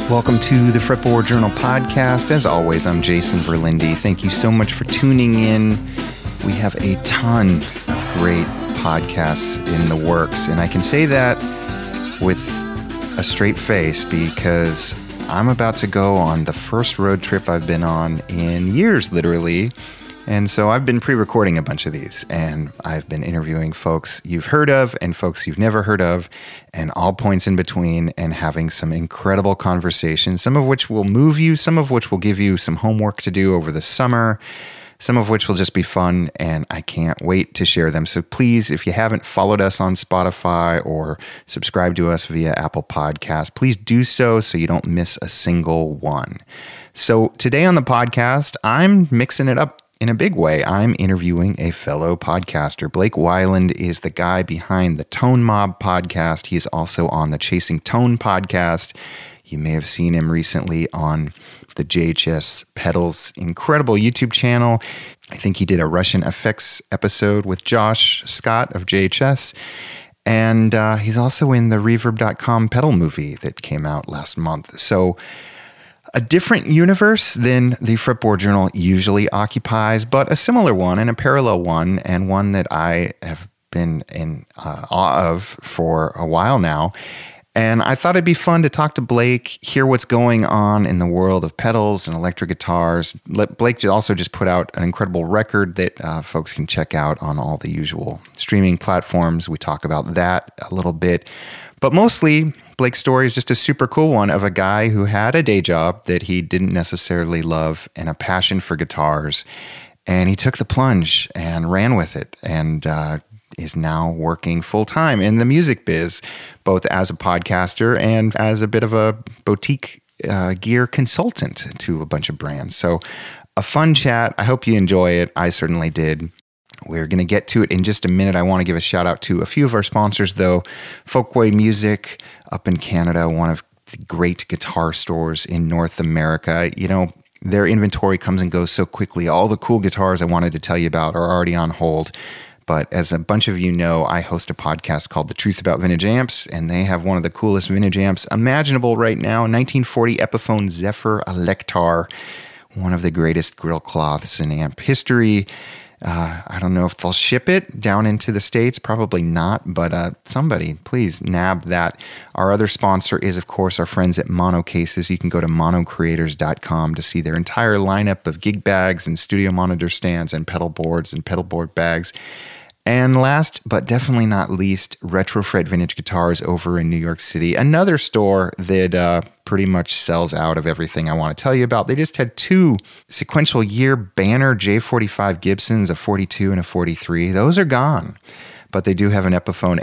Welcome to the Fretboard Journal podcast. As always, I'm Jason Berlindi. Thank you so much for tuning in. We have a ton of great podcasts in the works, and I can say that with a straight face because I'm about to go on the first road trip I've been on in years, literally. And so I've been pre-recording a bunch of these, and I've been interviewing folks you've heard of and folks you've never heard of, and all points in between, and having some incredible conversations, some of which will move you, some of which will give you some homework to do over the summer, some of which will just be fun, and I can't wait to share them. So please, if you haven't followed us on Spotify or subscribed to us via Apple Podcasts, please do so you don't miss a single one. So today on the podcast, I'm mixing it up in a big way. I'm interviewing a fellow podcaster. Blake Weiland is the guy behind the Tone Mob podcast. He is also on the Chasing Tone podcast. You may have seen him recently on the JHS Pedals incredible YouTube channel. I think he did a Russian effects episode with Josh Scott of JHS. And he's also in the Reverb.com pedal movie that came out last month. So a different universe than the Fretboard Journal usually occupies, but a similar one and a parallel one, and one that I have been in awe of for a while now. And I thought it'd be fun to talk to Blake, hear what's going on in the world of pedals and electric guitars. Blake also just put out an incredible record that folks can check out on all the usual streaming platforms. We talk about that a little bit, but mostly Blake's story is just a super cool one of a guy who had a day job that he didn't necessarily love and a passion for guitars. And he took the plunge and ran with it and is now working full-time in the music biz, both as a podcaster and as a bit of a boutique gear consultant to a bunch of brands. So a fun chat. I hope you enjoy it. I certainly did. We're going to get to it in just a minute. I want to give a shout out to a few of our sponsors, though. Folkways Music up in Canada, one of the great guitar stores in North America. You know, their inventory comes and goes so quickly. All the cool guitars I wanted to tell you about are already on hold. But as a bunch of you know, I host a podcast called The Truth About Vintage Amps, and they have one of the coolest vintage amps imaginable right now, 1940 Epiphone Zephyr Electar, one of the greatest grill cloths in amp history. I don't know if they'll ship it down into the States. Probably not, but somebody, please nab that. Our other sponsor is, of course, our friends at Mono Cases. You can go to monocreators.com to see their entire lineup of gig bags and studio monitor stands and pedal boards and pedal board bags. And last, but definitely not least, Retrofret Vintage Guitars over in New York City, another store that pretty much sells out of everything I want to tell you about. They just had two sequential year banner J45 Gibsons, a 42 and a 43. Those are gone. But they do have an Epiphone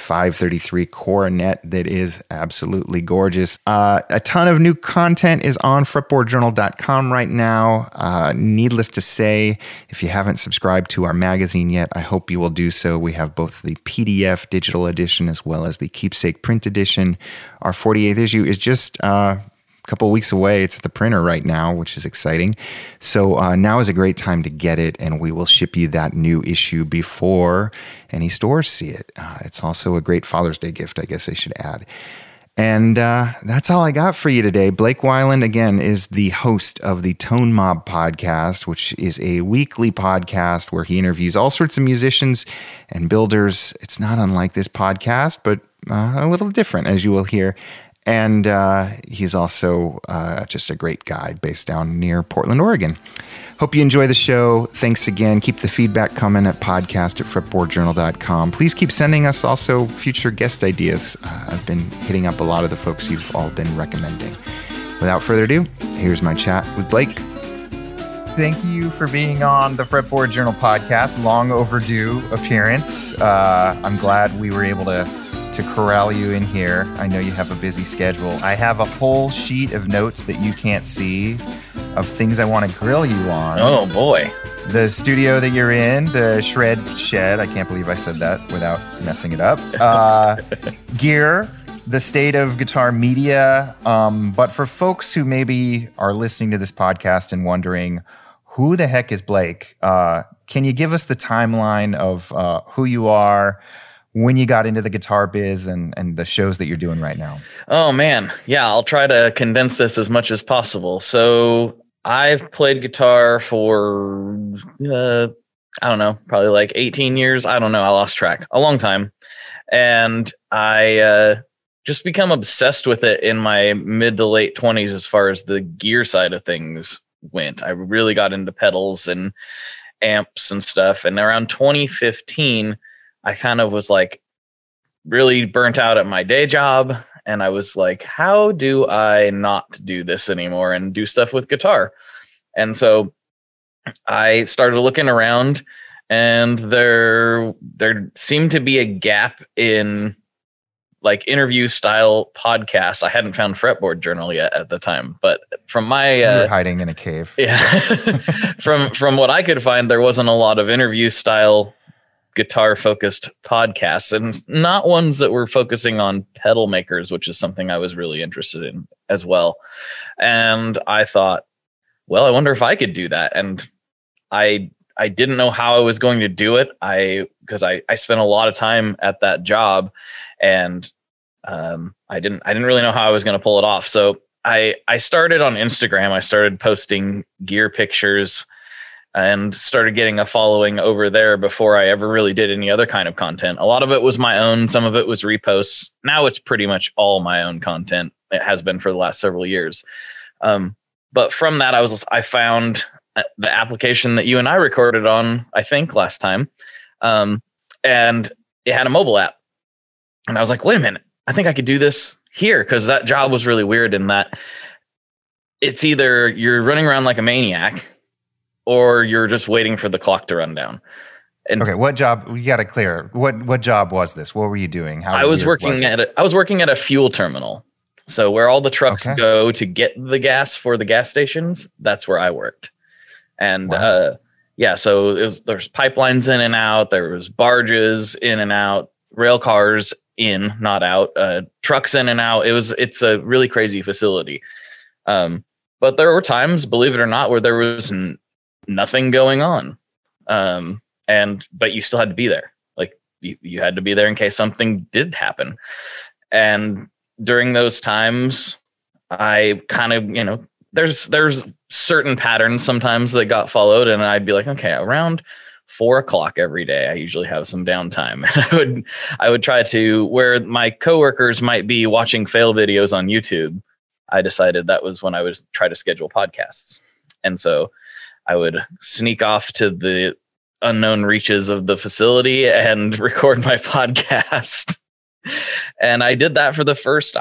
SB533 Coronet that is absolutely gorgeous. A ton of new content is on fretboardjournal.com right now. Needless to say, if you haven't subscribed to our magazine yet, I hope you will do so. We have both the PDF digital edition as well as the keepsake print edition. Our 48th issue is just couple weeks away. It's at the printer right now, which is exciting. So now is a great time to get it, and we will ship you that new issue before any stores see it. It's also a great Father's Day gift, I guess I should add. And that's all I got for you today. Blake Weiland, again, is the host of the Tone Mob podcast, which is a weekly podcast where he interviews all sorts of musicians and builders. It's not unlike this podcast, but a little different, as you will hear. And he's also just a great guy based down near Portland, Oregon. Hope you enjoy the show. Thanks again. Keep the feedback coming at podcast@fretboardjournal.com. Please keep sending us also future guest ideas. I've been hitting up a lot of the folks you've all been recommending. Without further ado, here's my chat with Blake. Thank you for being on the Fretboard Journal podcast. Long overdue appearance. I'm glad we were able to corral you in here. I know you have a busy schedule. I have a whole sheet of notes that you can't see of things I want to grill you on. Oh boy. The studio that you're in, the Shred Shed, I can't believe I said that without messing it up. Gear, the state of guitar media. But for folks who maybe are listening to this podcast and wondering, who the heck is Blake? Can you give us the timeline of who you are, when you got into the guitar biz and the shows that you're doing right now. Oh man. Yeah, I'll try to condense this as much as possible. So I've played guitar for, I don't know, probably like 18 years. I don't know. I lost track. A long time. And I just become obsessed with it in my mid to late 20s as far as the gear side of things went. I really got into pedals and amps and stuff. And around 2015, I kind of was like really burnt out at my day job. And I was like, how do I not do this anymore and do stuff with guitar? And so I started looking around, and there seemed to be a gap in like interview style podcasts. I hadn't found Fretboard Journal yet at the time, but from my you were hiding in a cave. Yeah, from what I could find, there wasn't a lot of interview style guitar focused podcasts, and not ones that were focusing on pedal makers, which is something I was really interested in as well. And I thought, well, I wonder if I could do that. And I didn't know how I was going to do it. Because I spent a lot of time at that job, and I didn't really know how I was going to pull it off. So I started on Instagram. I started posting gear pictures and started getting a following over there before I ever really did any other kind of content. A lot of it was my own. Some of it was reposts. Now it's pretty much all my own content. It has been for the last several years. But from that, I found the application that you and I recorded on, I think last time. And it had a mobile app. And I was like, wait a minute, I think I could do this here. Cause that job was really weird in that it's either you're running around like a maniac or you're just waiting for the clock to run down. And okay, what job? You got to clear. What job was this? What were you doing? I was working at a fuel terminal. So where all the trucks go to get the gas for the gas stations, that's where I worked. And wow. So there's pipelines in and out. There was barges in and out, rail cars in, not out, trucks in and out. It's a really crazy facility. But there were times, believe it or not, where there was nothing going on. But you still had to be there. Like you had to be there in case something did happen. And during those times, I kind of, there's certain patterns sometimes that got followed, and I'd be like, okay, around 4:00 every day, I usually have some downtime. And I would try to, where my coworkers might be watching fail videos on YouTube, I decided that was when I would try to schedule podcasts. And so I would sneak off to the unknown reaches of the facility and record my podcast. And I did that for the first,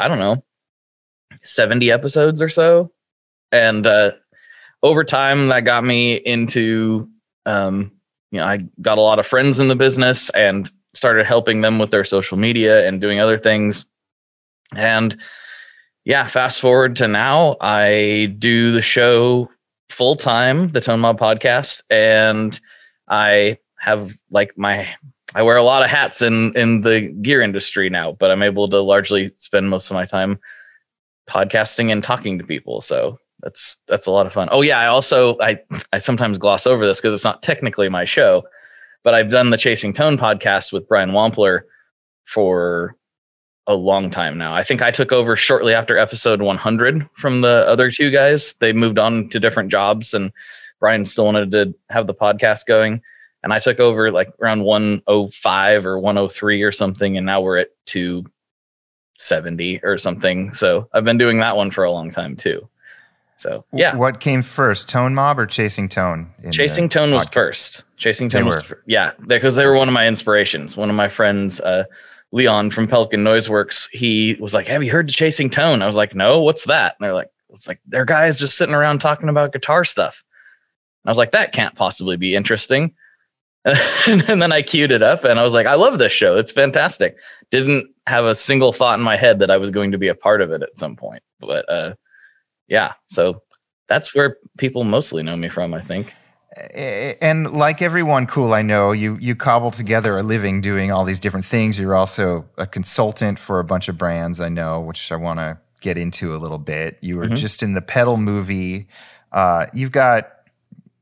70 episodes or so. And over time, that got me into, I got a lot of friends in the business and started helping them with their social media and doing other things. And fast forward to now, I do the show full time, the Tone Mob podcast, and I have I wear a lot of hats in the gear industry now, but I'm able to largely spend most of my time podcasting and talking to people. So that's a lot of fun. Oh yeah. I also, I sometimes gloss over this because it's not technically my show, but I've done the Chasing Tone podcast with Brian Wampler for a long time now. I think I took over shortly after episode 100 from the other two guys. They moved on to different jobs, and Brian still wanted to have the podcast going. And I took over like around 105 or 103 or something. And now we're at 270 or something. So I've been doing that one for a long time too. So yeah. What came first, Tone Mob or Chasing Tone? Chasing Tone was first. Chasing Tone was because they were one of my inspirations. One of my friends, Leon from Pelican Noiseworks, he was like, have you heard of Chasing Tone? I was like, no, what's that? And they're like, they're guys just sitting around talking about guitar stuff. And I was like, that can't possibly be interesting. And then I queued it up and I was like, I love this show. It's fantastic. Didn't have a single thought in my head that I was going to be a part of it at some point. But so that's where people mostly know me from, I think. And like everyone cool I know, you cobble together a living doing all these different things. You're also a consultant for a bunch of brands I know, which I want to get into a little bit. You were just in the Pedal movie. You've got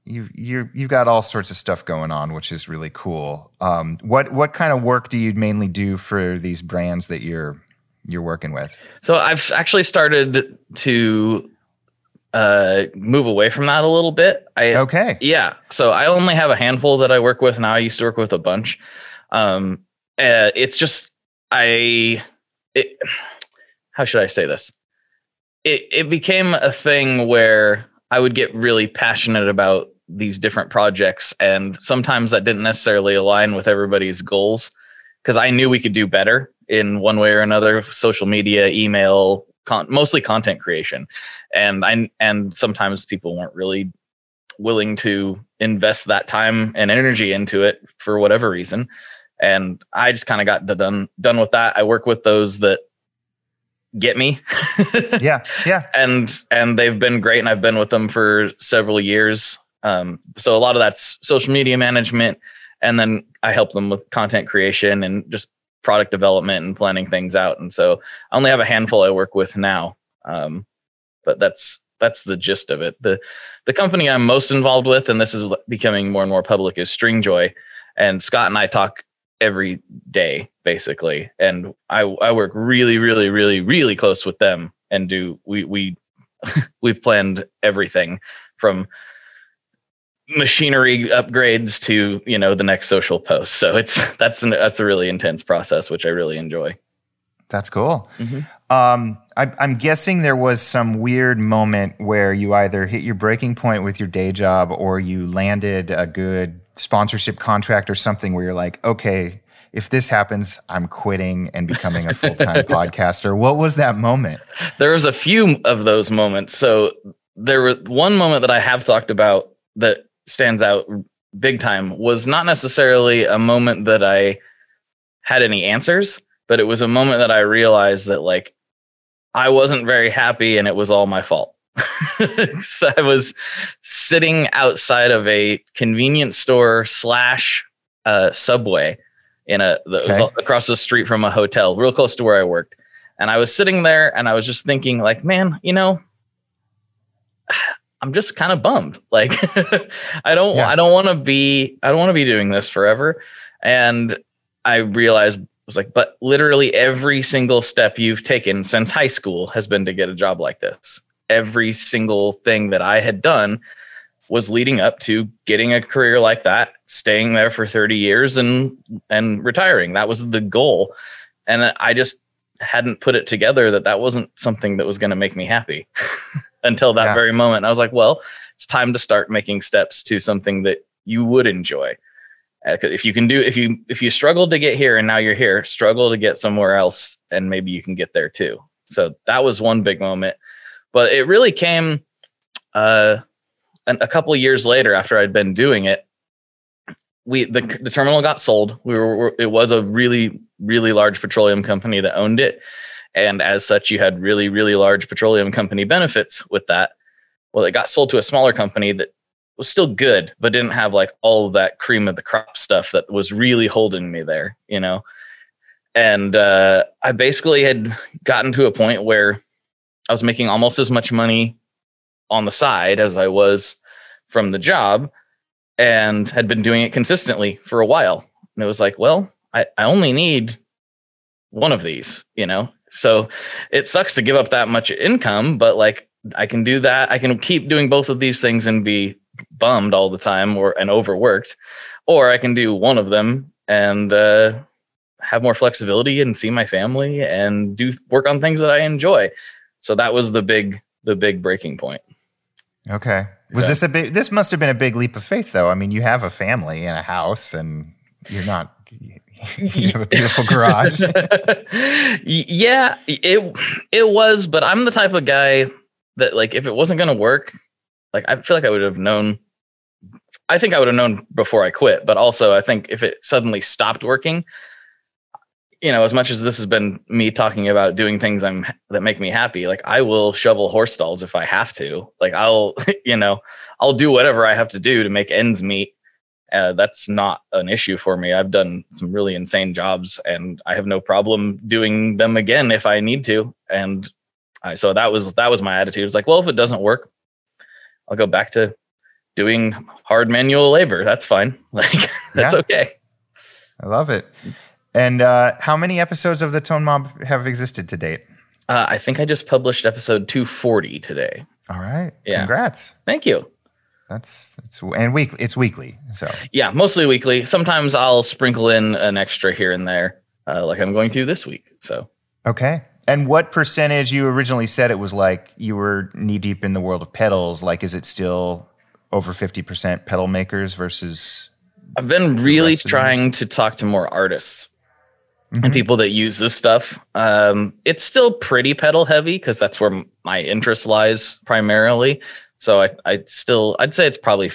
you've got all sorts of stuff going on, which is really cool. What kind of work do you mainly do for these brands that you're working with? So I've actually started to move away from that a little bit. Okay. Yeah. So I only have a handful that I work with now. I used to work with a bunch. It's just how should I say this? It became a thing where I would get really passionate about these different projects, and sometimes that didn't necessarily align with everybody's goals, because I knew we could do better in one way or another: social media, email, mostly content creation. And sometimes people weren't really willing to invest that time and energy into it for whatever reason. And I just kind of got done with that. I work with those that get me. Yeah. And they've been great, and I've been with them for several years. So a lot of that's social media management, and then I help them with content creation and just product development and planning things out. And so I only have a handful I work with now. But that's the gist of it. The company I'm most involved with, and this is becoming more and more public, is Stringjoy. And Scott and I talk every day, basically. And I work really, really, really, really close with them, and we've planned everything from machinery upgrades to, the next social post. So that's a really intense process, which I really enjoy. That's cool. Mm-hmm. I'm guessing there was some weird moment where you either hit your breaking point with your day job, or you landed a good sponsorship contract or something where you're like, okay, if this happens, I'm quitting and becoming a full-time podcaster. What was that moment? There was a few of those moments. So there was one moment that I have talked about that stands out big time. Was not necessarily a moment that I had any answers, but it was a moment that I realized that, like, I wasn't very happy and it was all my fault. So I was sitting outside of a convenience store / Subway was across the street from a hotel, real close to where I worked. And I was sitting there and I was just thinking, like, man, I'm just kind of bummed. Like, I don't want to be doing this forever. And I realized, was like, but literally every single step you've taken since high school has been to get a job like this. Every single thing that I had done was leading up to getting a career like that, staying there for 30 years and retiring. That was the goal. And I just hadn't put it together that wasn't something that was going to make me happy until that very moment. And I was like, well, it's time to start making steps to something that you would enjoy. If you struggled to get here and now you're here, struggle to get somewhere else and maybe you can get there too. So that was one big moment, but it really came a couple of years later after I'd been doing it. The terminal got sold. It was a really, really large petroleum company that owned it. And as such, you had really, really large petroleum company benefits with that. Well, it got sold to a smaller company that was still good, but didn't have like all of that cream of the crop stuff that was really holding me there, And I basically had gotten to a point where I was making almost as much money on the side as I was from the job, and had been doing it consistently for a while. And it was like, well, I only need one of these, So it sucks to give up that much income, but like, I can do that. I can keep doing both of these things and be bummed all the time and overworked, or I can do one of them and have more flexibility and see my family and do work on things that I enjoy. So that was the big breaking point. Okay. This must have been a big leap of faith though. I mean, you have a family and a house, and you have a beautiful garage. Yeah, it was, but I'm the type of guy that, like, if it wasn't going to work, like, I feel like I would have known. I think I would have known before I quit, but also I think if it suddenly stopped working, as much as this has been me talking about doing things that make me happy, like, I will shovel horse stalls if I have to. Like, I'll do whatever I have to do to make ends meet. That's not an issue for me. I've done some really insane jobs, and I have no problem doing them again if I need to. And so that was my attitude. It was like, well, if it doesn't work, I'll go back to doing hard manual labor. That's fine. Like, that's okay. I love it. And how many episodes of the Tone Mob have existed to date? I think I just published episode 240 today. All right. Yeah. Congrats. Thank you. And weekly. It's weekly. So yeah, mostly weekly. Sometimes I'll sprinkle in an extra here and there, like I'm going to this week. So okay. And what percentage? You originally said it was like you were knee deep in the world of pedals. Like, is it still over 50% pedal makers versus? I've been really trying to talk to more artists and people that use this stuff. It's still pretty pedal heavy because that's where my interest lies primarily. So I'd say it's probably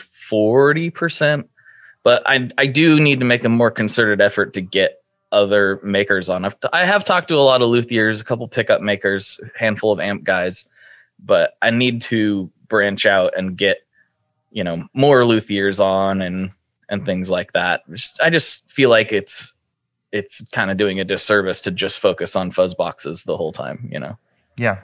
40%, but I do need to make a more concerted effort to get other makers on. I have talked to a lot of luthiers, a couple pickup makers, a handful of amp guys, but I need to branch out and get, more luthiers on and things like that. I just feel like it's kind of doing a disservice to just focus on fuzz boxes the whole time, Yeah.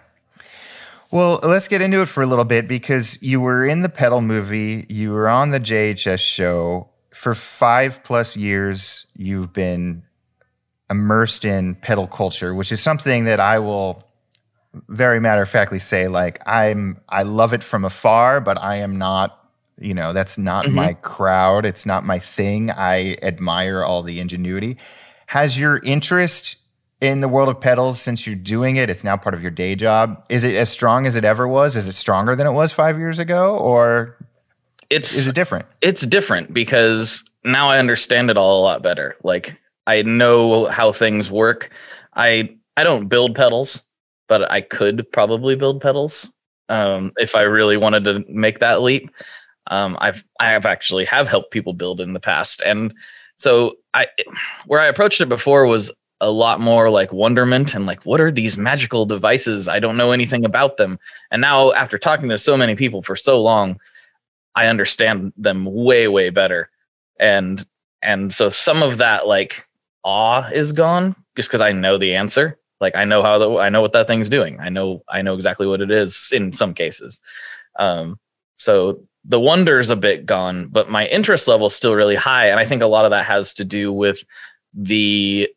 Well, let's get into it for a little bit because you were in the pedal movie, you were on the JHS show. For 5+ years, you've been immersed in pedal culture, which is something that I will very matter-of-factly say, like, I love it from afar, but I am not, that's not my crowd. It's not my thing. I admire all the ingenuity. Has your interest in the world of pedals, since you're doing it, it's now part of your day job, is it as strong as it ever was? Is it stronger than it was 5 years ago, or is it different? It's different because now I understand it all a lot better. Like, I know how things work. I don't build pedals, but I could probably build pedals if I really wanted to make that leap. I have actually helped people build in the past, and so where I approached it before was a lot more like wonderment and like, what are these magical devices? I don't know anything about them. And now, after talking to so many people for so long, I understand them way, way better. And so some of that like awe is gone just because I know the answer. Like, I know what that thing's doing. I know exactly what it is in some cases. So the wonder's a bit gone, but my interest level is still really high. And I think a lot of that has to do with the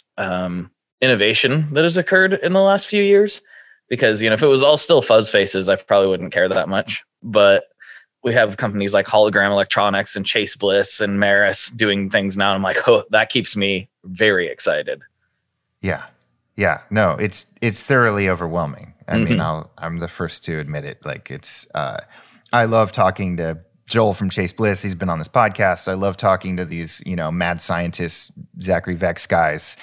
innovation that has occurred in the last few years. Because, if it was all still fuzz faces, I probably wouldn't care that much. But we have companies like Hologram Electronics and Chase Bliss and Maris doing things now. And I'm like, oh, that keeps me very excited. Yeah. Yeah. No, it's thoroughly overwhelming. I mean, I'm the first to admit it. Like, it's, I love talking to Joel from Chase Bliss. He's been on this podcast. I love talking to these, mad scientists, Zachary Vex guys.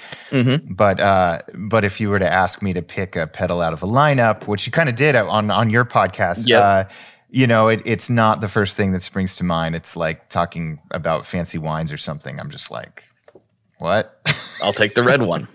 But if you were to ask me to pick a pedal out of a lineup, which you kind of did on your podcast, it's not the first thing that springs to mind. It's like talking about fancy wines or something. I'm just like, what? I'll take the red one.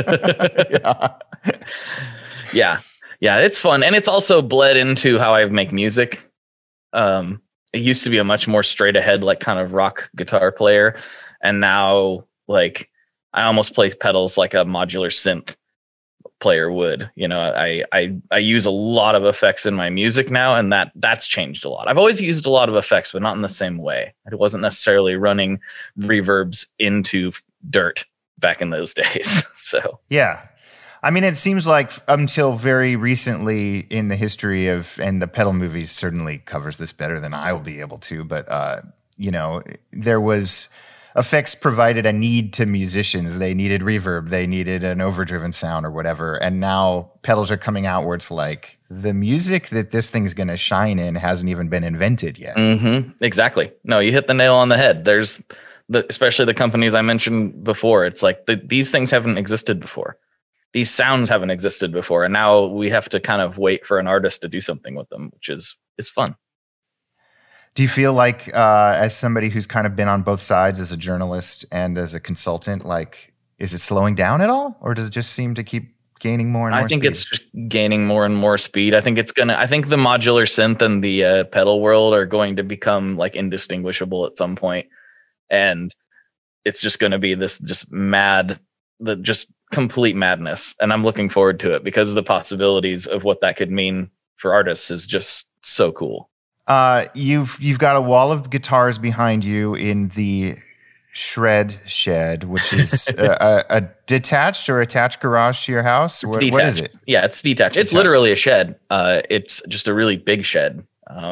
Yeah, it's fun. And it's also bled into how I make music. It used to be a much more straight ahead, like kind of rock guitar player. And now, like, I almost play pedals like a modular synth player would. I use a lot of effects in my music now, and that's changed a lot. I've always used a lot of effects, but not in the same way. It wasn't necessarily running reverbs into dirt back in those days. So yeah. I mean, it seems like until very recently in the history and the pedal movie certainly covers this better than I will be able to, but, there was effects provided a need to musicians. They needed reverb. They needed an overdriven sound or whatever. And now pedals are coming out where it's like the music that this thing's going to shine in hasn't even been invented yet. Exactly. No, you hit the nail on the head. There's especially the companies I mentioned before. It's like these things haven't existed before. These sounds haven't existed before, and now we have to kind of wait for an artist to do something with them, which is fun. Do you feel like, as somebody who's kind of been on both sides as a journalist and as a consultant, like, is it slowing down at all, or does it just seem to keep gaining more and more speed? I think it's just gaining more and more speed. I think the modular synth and the pedal world are going to become like indistinguishable at some point, and it's just going to be this just complete madness. And I'm looking forward to it because the possibilities of what that could mean for artists is just so cool. You've got a wall of guitars behind you in the Shred Shed, which is a detached or attached garage to your house. What is it? Yeah, it's detached. It's literally a shed. It's just a really big shed.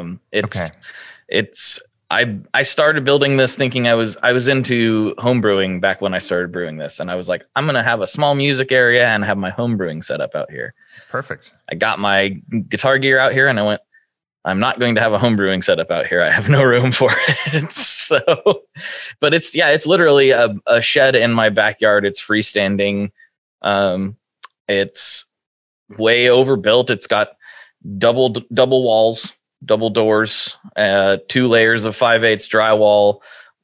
I started building this thinking I was into home brewing back when I started brewing this, and I was like, I'm gonna have a small music area and have my home brewing set up out here. Perfect. I got my guitar gear out here, and I went, I'm not going to have a home brewing setup out here. I have no room for it. So, but it's literally a shed in my backyard. It's freestanding. It's way overbuilt. It's got double walls, double doors, 2 layers of 5/8 drywall,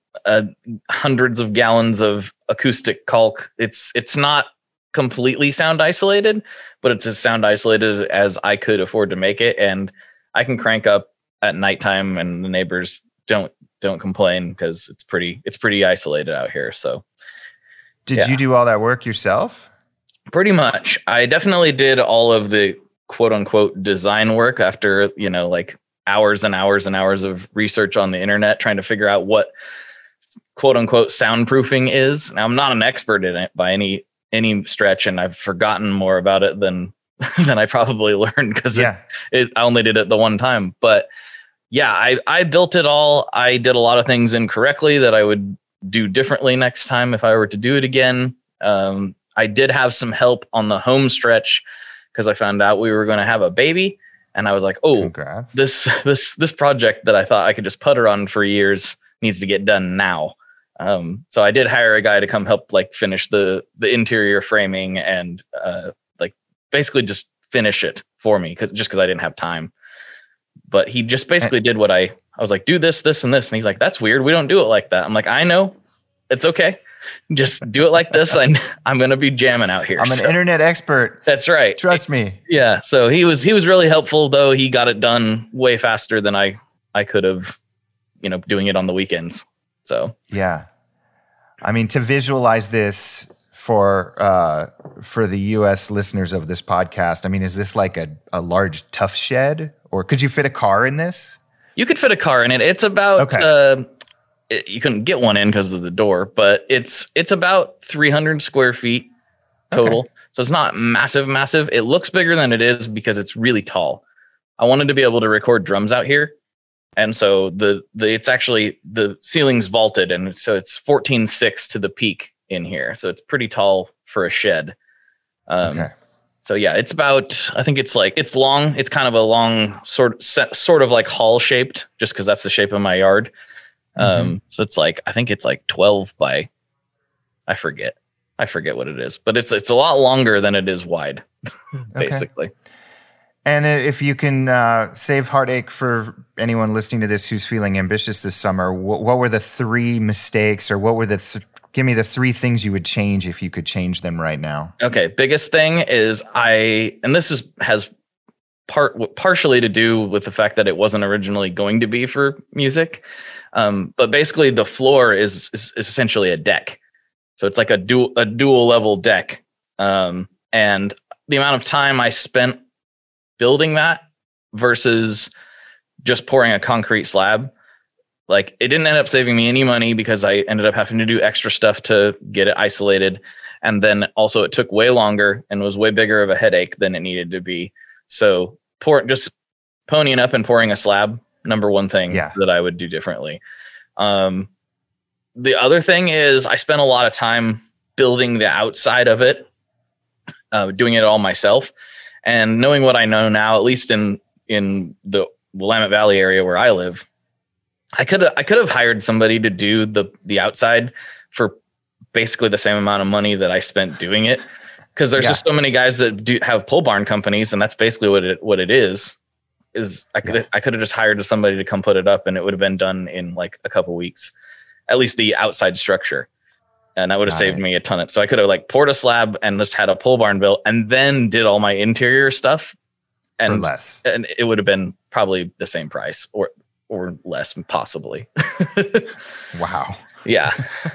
hundreds of gallons of acoustic caulk. It's not completely sound isolated, but it's as sound isolated as I could afford to make it. And I can crank up at nighttime and the neighbors don't complain because it's pretty isolated out here. So did you do all that work yourself? Pretty much. I definitely did all of the quote unquote design work after, like hours and hours and hours of research on the internet, trying to figure out what quote unquote soundproofing is. Now, I'm not an expert in it by any stretch, and I've forgotten more about it than I probably learned because I only did it the one time. But yeah, I built it all. I did a lot of things incorrectly that I would do differently next time if I were to do it again. I did have some help on the home stretch because I found out we were going to have a baby, and I was like, oh, congrats. This project that I thought I could just putter on for years needs to get done now. So I did hire a guy to come help finish the interior framing and basically just finish it for me because I didn't have time. But he just basically did what I was like, do this, this, and this. And he's like, that's weird. We don't do it like that. I'm like, I know. It's okay. Just do it like this. I'm going to be jamming out here. I'm an internet expert. That's right. Trust me. Yeah. So he was really helpful, though. He got it done way faster than I could have, doing it on the weekends. So, yeah. I mean, to visualize this for the U.S. listeners of this podcast, I mean, is this like a large tough shed, or could you fit a car in this? You could fit a car in it. It's about you couldn't get one in because of the door, but it's about 300 square feet total. Okay. So it's not massive. It looks bigger than it is because it's really tall. I wanted to be able to record drums out here, and so it's actually the ceiling's vaulted, and so it's 14.6 to the peak in here, so it's pretty tall for a shed. So yeah, it's about, I think it's long. It's kind of a long sort of like hall shaped, just because that's the shape of my yard. So it's I think it's 12 by, I forget what it is, but it's a lot longer than it is wide, basically. Okay. And if you can save heartache for anyone listening to this who's feeling ambitious this summer, what were the 3 mistakes, or what were give me the 3 things you would change if you could change them right now? Okay. Biggest thing is and this has partially to do with the fact that it wasn't originally going to be for music. But basically the floor is essentially a deck. So it's like a dual level deck. And the amount of time I spent building that versus just pouring a concrete slab, it didn't end up saving me any money because I ended up having to do extra stuff to get it isolated. And then also it took way longer and was way bigger of a headache than it needed to be. So just ponying up and pouring a slab, number one thing that I would do differently. The other thing is I spent a lot of time building the outside of it, doing it all myself. And knowing what I know now, at least in the Willamette Valley area where I live, I could have hired somebody to do the outside for basically the same amount of money that I spent doing it. Because there's just so many guys that have pole barn companies, and that's basically what it is. I could have just hired somebody to come put it up, and it would have been done in a couple weeks, at least the outside structure. And that would have saved me a ton. So I could have poured a slab and just had a pole barn built and then did all my interior stuff for less. And it would have been probably the same price or less, possibly. Wow. Yeah.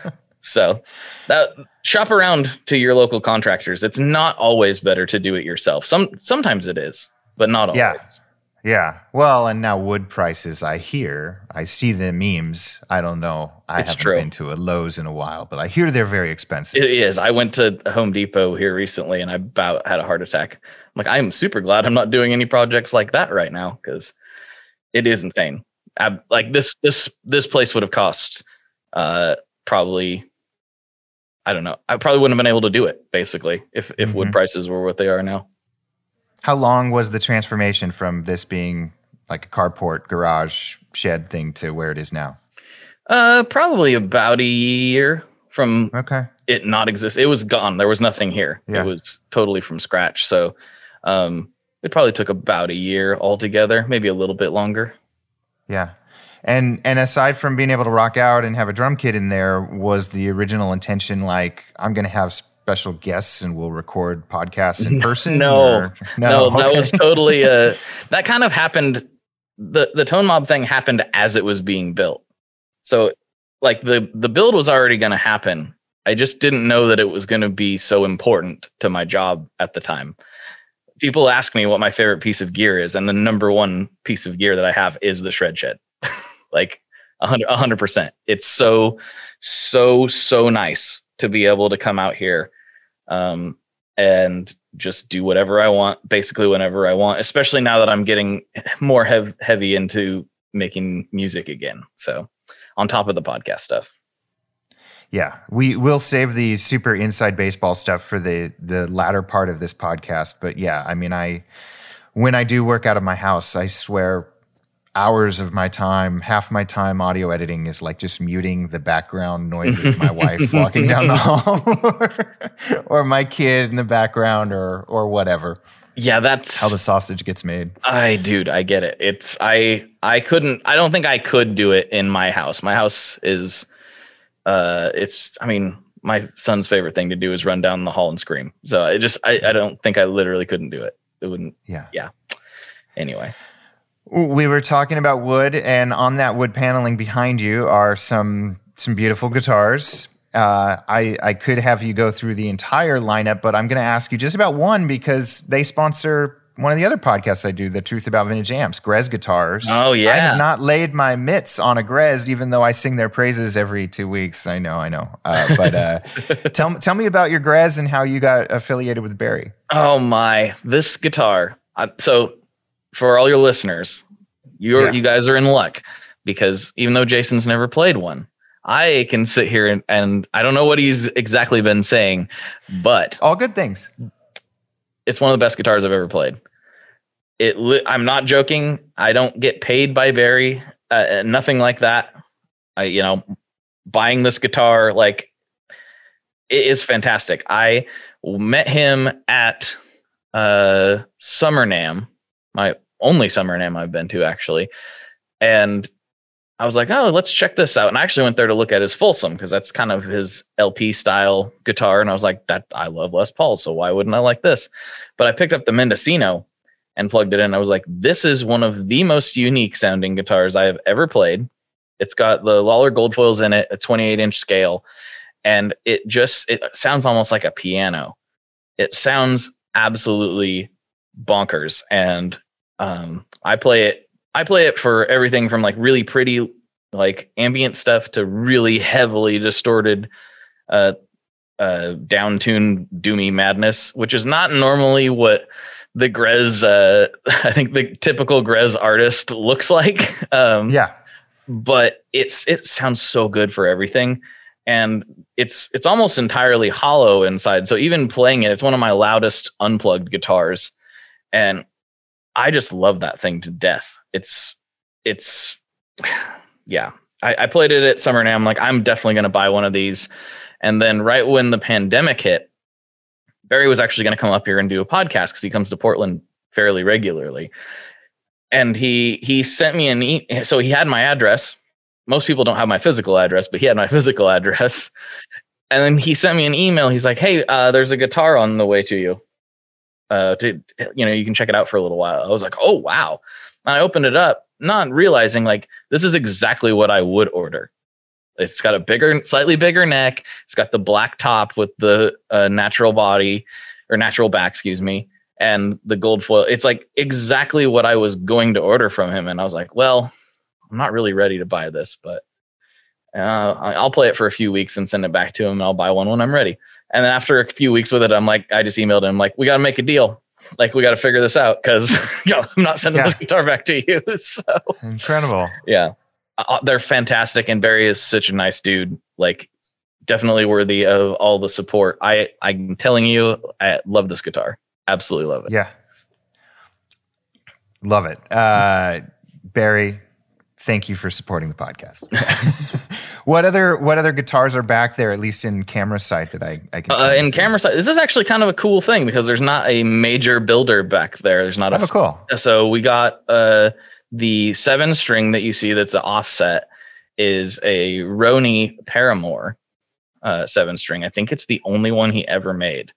So shop around to your local contractors. It's not always better to do it yourself. Sometimes it is, but not always. Yeah. Yeah. Well, and now wood prices, I see the memes. I don't know. I haven't been to a Lowe's in a while, but I hear they're very expensive. It is. I went to Home Depot here recently and I about had a heart attack. I'm like, I'm super glad I'm not doing any projects like that right now because it is insane. Like this place would have cost probably, I don't know. I probably wouldn't have been able to do it basically if wood prices were what they are now. How long was the transformation from this being like a carport, garage, shed thing to where it is now? Probably about a year from it not exist. It was gone. There was nothing here. Yeah. It was totally from scratch. So it probably took about a year altogether, maybe a little bit longer. Yeah. And aside from being able to rock out and have a drum kit in there, was the original intention like, I'm going to have special guests and we'll record podcasts in person? No, that was totally that kind of happened. The Tone Mob thing happened as it was being built. So like the build was already going to happen. I just didn't know that it was going to be so important to my job at the time. People ask me what my favorite piece of gear is, and the number one piece of gear that I have is the Shred Shed. Like 100%. It's so nice to be able to come out here and just do whatever I want, basically whenever I want, especially now that I'm getting more heavy into making music again. So on top of the podcast stuff. Yeah, we will save the super inside baseball stuff for the latter part of this podcast. But yeah, I mean, when I do work out of my house, I swear hours of my time, half my time audio editing is like just muting the background noise of my wife walking down the hall or my kid in the background or whatever. Yeah, that's how the sausage gets made. I get it. I don't think I could do it in my house. My house is, my son's favorite thing to do is run down the hall and scream. So I don't think I literally couldn't do it. It wouldn't. Yeah. Anyway. We were talking about wood, and on that wood paneling behind you are some beautiful guitars. I could have you go through the entire lineup, but I'm going to ask you just about one because they sponsor one of the other podcasts I do, The Truth About Vintage Amps, Grez Guitars. Oh, yeah. I have not laid my mitts on a Grez, even though I sing their praises every 2 weeks. I know. But tell me about your Grez and how you got affiliated with Barry. Oh, my. This guitar. So for all your listeners, you guys are in luck because even though Jason's never played one, I can sit here and I don't know what he's exactly been saying, but all good things. It's one of the best guitars I've ever played. I'm not joking. I don't get paid by Barry, nothing like that. Buying this guitar, like, it is fantastic. I met him at Summer NAMM, my only Summer NAMM I've been to, actually. And I was like, oh, let's check this out. And I actually went there to look at his Folsom because that's kind of his LP style guitar. And I was like, I love Les Paul, so why wouldn't I like this? But I picked up the Mendocino and plugged it in. I was like, this is one of the most unique sounding guitars I have ever played. It's got the Lawler Goldfoils in it, a 28-inch scale. And it sounds almost like a piano. It sounds absolutely bonkers. And I play it for everything from like really pretty like ambient stuff to really heavily distorted down-tuned doomy madness, which is not normally what the Grez I think the typical Grez artist looks like. But it sounds so good for everything. And it's almost entirely hollow inside. So even playing it's one of my loudest unplugged guitars. And I just love that thing to death. I played it at Summer NAMM. I'm like, I'm definitely going to buy one of these. And then right when the pandemic hit, Barry was actually going to come up here and do a podcast because he comes to Portland fairly regularly. And he sent me an email. So he had my address. Most people don't have my physical address, but he had my physical address. And then he sent me an email. He's like, hey, there's a guitar on the way to you. You can check it out for a little while. I was like, oh, wow. And I opened it up, not realizing like this is exactly what I would order. It's got a slightly bigger neck. It's got the black top with the natural body or natural back, excuse me. and the gold foil. It's like exactly what I was going to order from him. And I was like, well, I'm not really ready to buy this, but I'll play it for a few weeks and send it back to him, and I'll buy one when I'm ready. And then after a few weeks with it, I just emailed him like, we got to make a deal. Like, we got to figure this out, because I'm not sending this guitar back to you. So incredible. Yeah. They're fantastic, and Barry is such a nice dude. Like, definitely worthy of all the support. I'm telling you, I love this guitar. Absolutely love it. Yeah. Love it. Barry, thank you for supporting the podcast. What other guitars are back there, at least in camera sight, that I can in camera sight? This is actually kind of a cool thing, because there's not a major builder back there. There's not cool. So we got the 7-string that you see that's an offset is a Roney Paramore 7-string. I think it's the only one he ever made.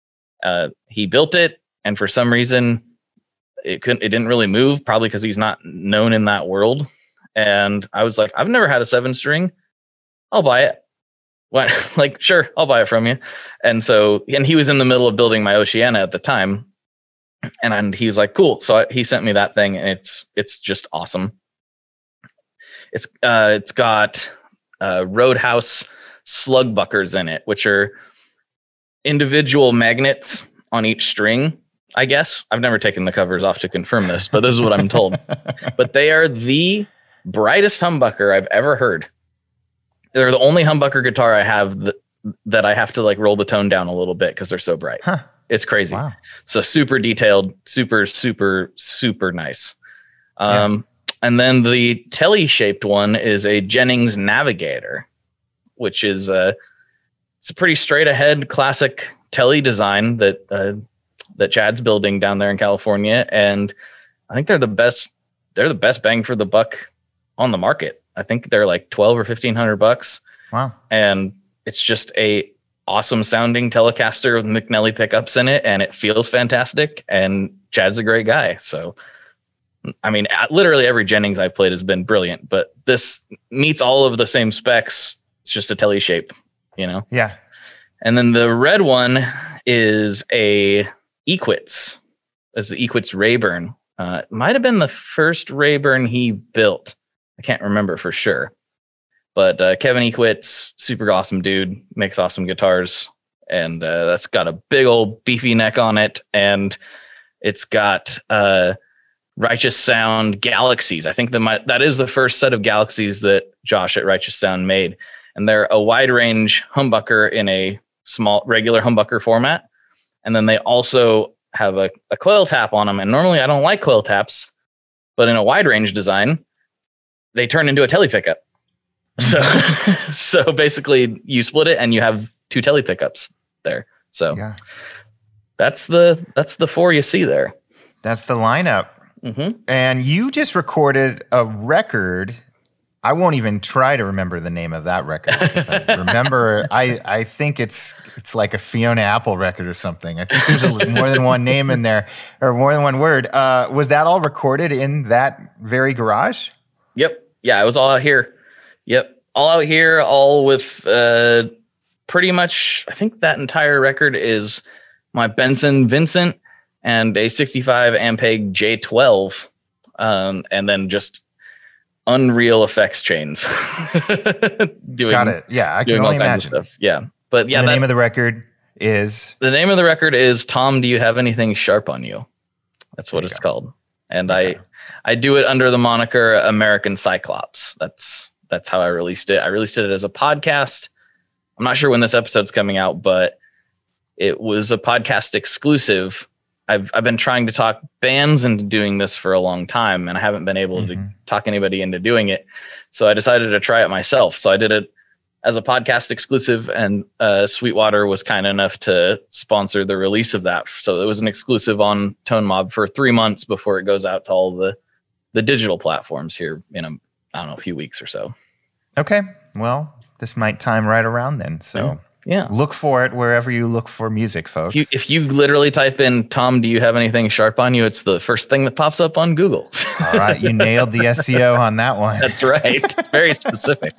He built it, and for some reason it didn't really move, probably because he's not known in that world. And I was like, I've never had a 7-string. I'll buy it. What? Like, sure, I'll buy it from you. And he was in the middle of building my Oceana at the time. And he was like, cool. So he sent me that thing, and it's just awesome. It's got Roadhouse slug buckers in it, which are individual magnets on each string, I guess. I've never taken the covers off to confirm this, but this is what I'm told. But they are the brightest humbucker I've ever heard. They're the only humbucker guitar I have that I have to like roll the tone down a little bit because they're so bright. Huh. It's crazy. Wow. So super detailed, super, super, super nice. And then the telly-shaped one is a Jennings Navigator, which is it's a pretty straight-ahead classic telly design that Chad's building down there in California, and I think they're the best bang for the buck on the market. I think they're like $1,200 or $1,500. Wow. And it's just a awesome sounding Telecaster with McNelly pickups in it, and it feels fantastic, and Chad's a great guy. So I mean, literally every Jennings I've played has been brilliant, but this meets all of the same specs. It's just a telly shape, you know? Yeah. And then the red one is a Equitz. It's the Equitz Rayburn. It might have been the first Rayburn he built. I can't remember for sure. But Kevin Equitz, super awesome dude, makes awesome guitars. And that's got a big old beefy neck on it. And it's got Righteous Sound Galaxies. I think that is the first set of Galaxies that Josh at Righteous Sound made. And they're a wide range humbucker in a small regular humbucker format. And then they also have a coil tap on them. And normally I don't like coil taps, but in a wide range design, they turn into a telly pickup. So basically you split it and you have two telly pickups there. So yeah. That's the four you see there. That's the lineup. Mm-hmm. And you just recorded a record. I won't even try to remember the name of that record, because I remember I think it's like a Fiona Apple record or something. I think there's more than one name in there, or more than one word. Was that all recorded in that very garage? Yep. Yeah, it was all out here. Yep. All out here, all with pretty much, I think that entire record is my Benson Vincent and a 65 Ampeg J12, and then just unreal effects chains. Got it. Yeah, I can only imagine. Stuff. Yeah, but yeah, the name of the record is Tom, Do You Have Anything Sharp on You? That's what it's called. And I do it under the moniker American Cyclops. That's how I released it. I released it as a podcast. I'm not sure when this episode's coming out, but it was a podcast exclusive. I've been trying to talk bands into doing this for a long time, and I haven't been able to talk anybody into doing it. So I decided to try it myself. So I did it as a podcast exclusive, and Sweetwater was kind enough to sponsor the release of that. So it was an exclusive on Tone Mob for 3 months before it goes out to all the digital platforms here in a few weeks or so. Okay. Well, this might time right around then. So yeah. Look for it wherever you look for music, folks. If you literally type in, Tom, do you have anything sharp on you? It's the first thing that pops up on Google. All right. You nailed the SEO on that one. That's right. Very specific.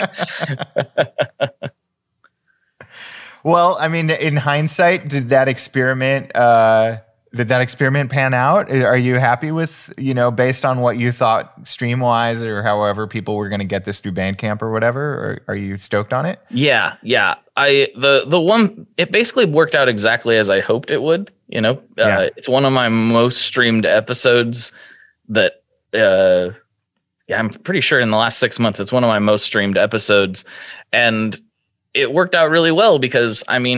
Well, I mean, in hindsight, did that experiment Did that experiment pan out? Are you happy with, based on what you thought stream wise or however people were going to get this through Bandcamp or whatever? Or are you stoked on it? Yeah. It basically worked out exactly as I hoped it would. It's one of my most streamed episodes that, I'm pretty sure in the last 6 months, it's one of my most streamed episodes. And it worked out really well because,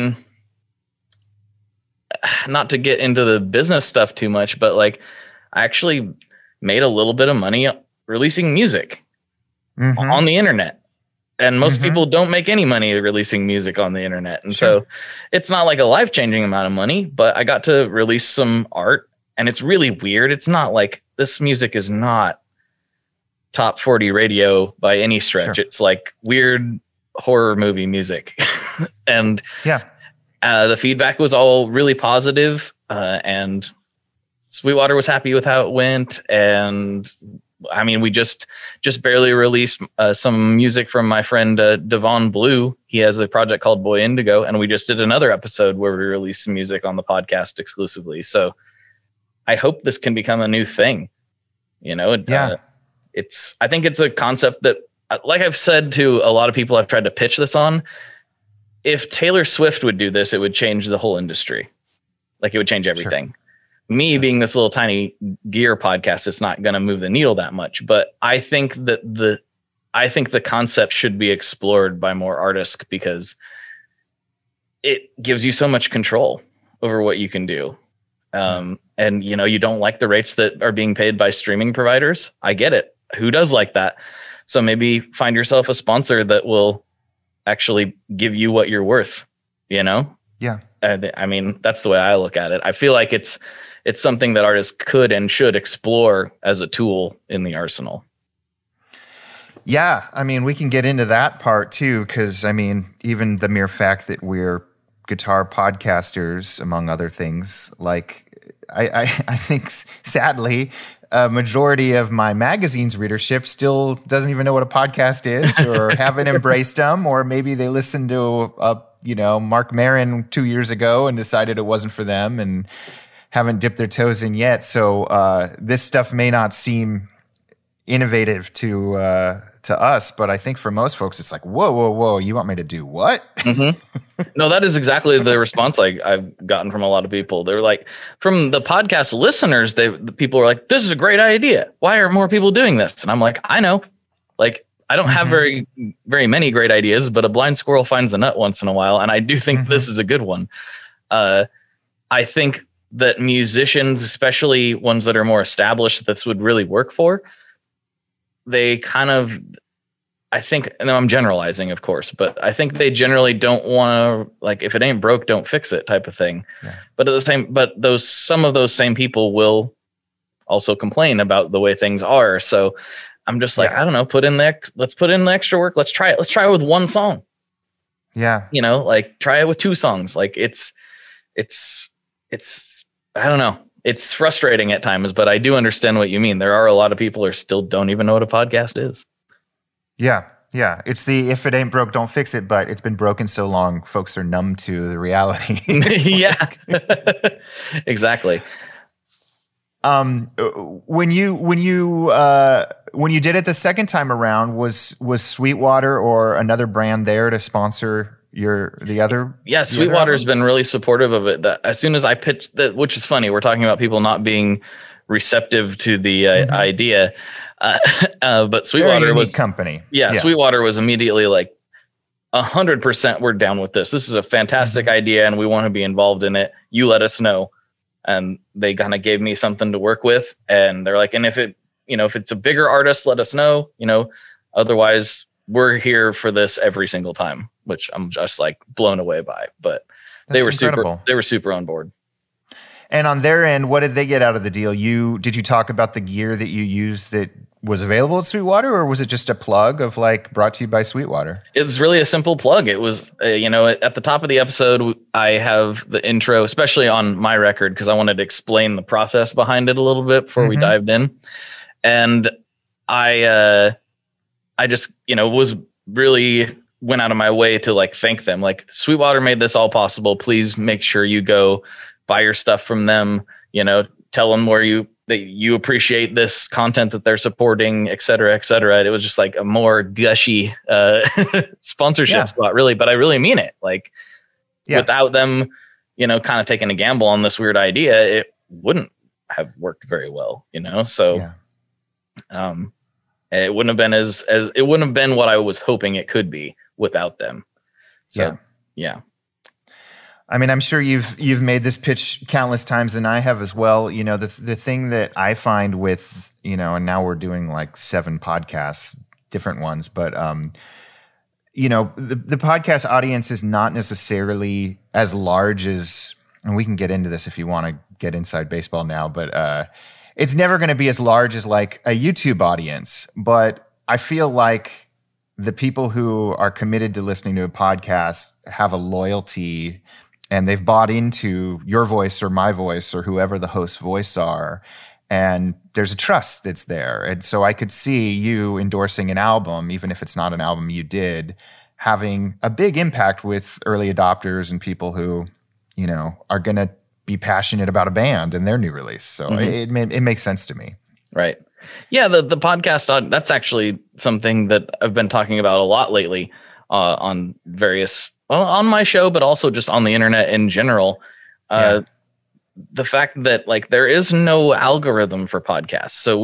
not to get into the business stuff too much, but I actually made a little bit of money releasing music on the internet. And most people don't make any money releasing music on the internet. And so it's not like a life-changing amount of money, but I got to release some art, and it's really weird. It's not like this music is not top 40 radio by any stretch. It's like weird horror movie music. And the feedback was all really positive, and Sweetwater was happy with how it went. And we just barely released some music from my friend Devon Blue. He has a project called Boy Indigo, and we just did another episode where we released some music on the podcast exclusively. So I hope this can become a new thing. I think it's a concept that, like I've said to a lot of people I've tried to pitch this on, if Taylor Swift would do this, it would change the whole industry. It would change everything. Me being this little tiny gear podcast, it's not going to move the needle that much. But I think that the concept should be explored by more artists because it gives you so much control over what you can do. And you don't like the rates that are being paid by streaming providers. I get it. Who does like that? So maybe find yourself a sponsor that will actually give you what you're worth, Yeah. That's the way I look at it. I feel like it's something that artists could and should explore as a tool in the arsenal. Yeah. We can get into that part too, because even the mere fact that we're guitar podcasters, among other things, I think sadly, a majority of my magazine's readership still doesn't even know what a podcast is or haven't embraced them, or maybe they listened to Mark Maron 2 years ago and decided it wasn't for them and haven't dipped their toes in yet. So this stuff may not seem innovative to us, but I think for most folks, it's like, whoa, you want me to do what? No, that is exactly the response I've gotten from a lot of people. They're like, from the podcast listeners, the people are like, this is a great idea. Why are more people doing this? And I'm like, I know. I don't have very, very many great ideas, but a blind squirrel finds a nut once in a while. And I do think this is a good one. I think that musicians, especially ones that are more established, this would really work for. They kind of, I think, and I'm generalizing, of course, but I think they generally don't want to, if it ain't broke, don't fix it type of thing. Yeah. But some of those same people will also complain about the way things are. So I'm just I don't know, let's put in the extra work. Let's try it. Let's try it with one song. Yeah. Try it with 2 songs. It's, I don't know. It's frustrating at times, but I do understand what you mean. There are a lot of people who still don't even know what a podcast is. Yeah. It's the if it ain't broke, don't fix it. But it's been broken so long, folks are numb to the reality. Yeah, exactly. When you did it the second time around, was Sweetwater or another brand there to sponsor the other? Yeah, Sweetwater's been really supportive of it. That as soon as I pitched that, which is funny, we're talking about people not being receptive to the idea. But Sweetwater was company. Yeah, Sweetwater was immediately 100% we're down with this. This is a fantastic idea and we want to be involved in it. You let us know. And they kind of gave me something to work with. And they're like, and if it's a bigger artist, let us know, otherwise we're here for this every single time, which I'm just blown away by, but they were super on board. And on their end, what did they get out of the deal? Did you talk about the gear that you used that was available at Sweetwater, or was it just a plug of brought to you by Sweetwater? It's really a simple plug. It was, at the top of the episode, I have the intro, especially on my record, because I wanted to explain the process behind it a little bit before we dived in. And I just, went out of my way to thank them. Sweetwater made this all possible. Please make sure you go buy your stuff from them. tell them that you appreciate this content that they're supporting, et cetera, et cetera. It was just like a more gushy sponsorship spot, really. But I really mean it. Like, without them, kind of taking a gamble on this weird idea, it wouldn't have worked very well, So, it wouldn't have been it wouldn't have been what I was hoping it could be without them. So, yeah. I mean, I'm sure you've made this pitch countless times, and I have as well. The thing that I find with, and now we're doing like 7 podcasts, different ones, but the podcast audience is not necessarily as large as, and we can get into this if you want to get inside baseball now, but it's never going to be as large as like a YouTube audience. But I feel like the people who are committed to listening to a podcast have a loyalty, and they've bought into your voice or my voice or whoever the host's voice are. And there's a trust that's there. And so I could see you endorsing an album, even if it's not an album you did, having a big impact with early adopters and people who, are going to be passionate about a band and their new release. So it makes sense to me. Right. Yeah. The podcast, that's actually something that I've been talking about a lot lately on various, on my show, but also just on the internet in general. The fact that like there is no algorithm for podcasts. So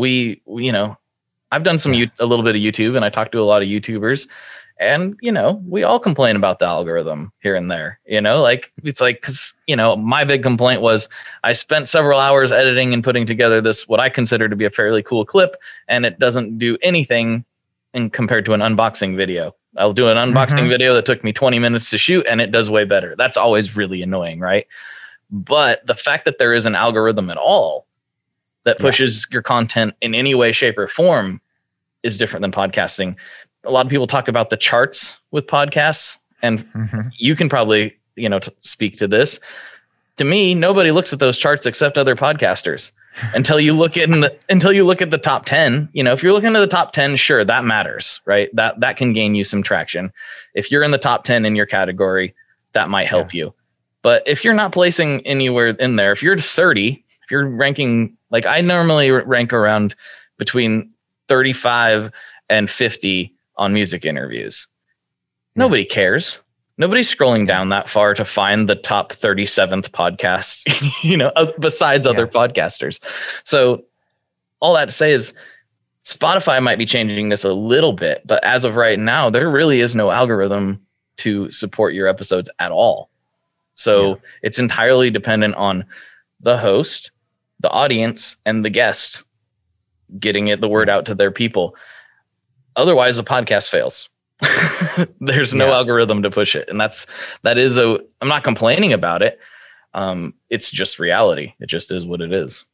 I've done a little bit of YouTube, and I talk to a lot of YouTubers, and we all complain about the algorithm here and there. It's like, because my big complaint was I spent several hours editing and putting together this what I consider to be a fairly cool clip, and it doesn't do anything compared to an unboxing video. I'll do an unboxing video that took me 20 minutes to shoot, and it does way better. That's always really annoying, right? But the fact that there is an algorithm at all that pushes your content in any way, shape, or form is different than podcasting. A lot of people talk about the charts with podcasts, and you can probably, speak to this. To me, nobody looks at those charts except other podcasters until you look at the top 10. If you're looking at the top 10, sure, that matters, right? That can gain you some traction. If you're in the top 10 in your category, that might help you. But if you're not placing anywhere in there, if you're 30, if you're ranking, like I normally rank around between 35 and 50 on music interviews. Nobody cares. Nobody's scrolling down that far to find the top 37th podcast, besides other podcasters. So all that to say is Spotify might be changing this a little bit, but as of right now, there really is no algorithm to support your episodes at all. So it's entirely dependent on the host, the audience, and the guest getting the word out to their people. Otherwise, the podcast fails. There's no algorithm to push it. And I'm not complaining about it. It's just reality. It just is what it is.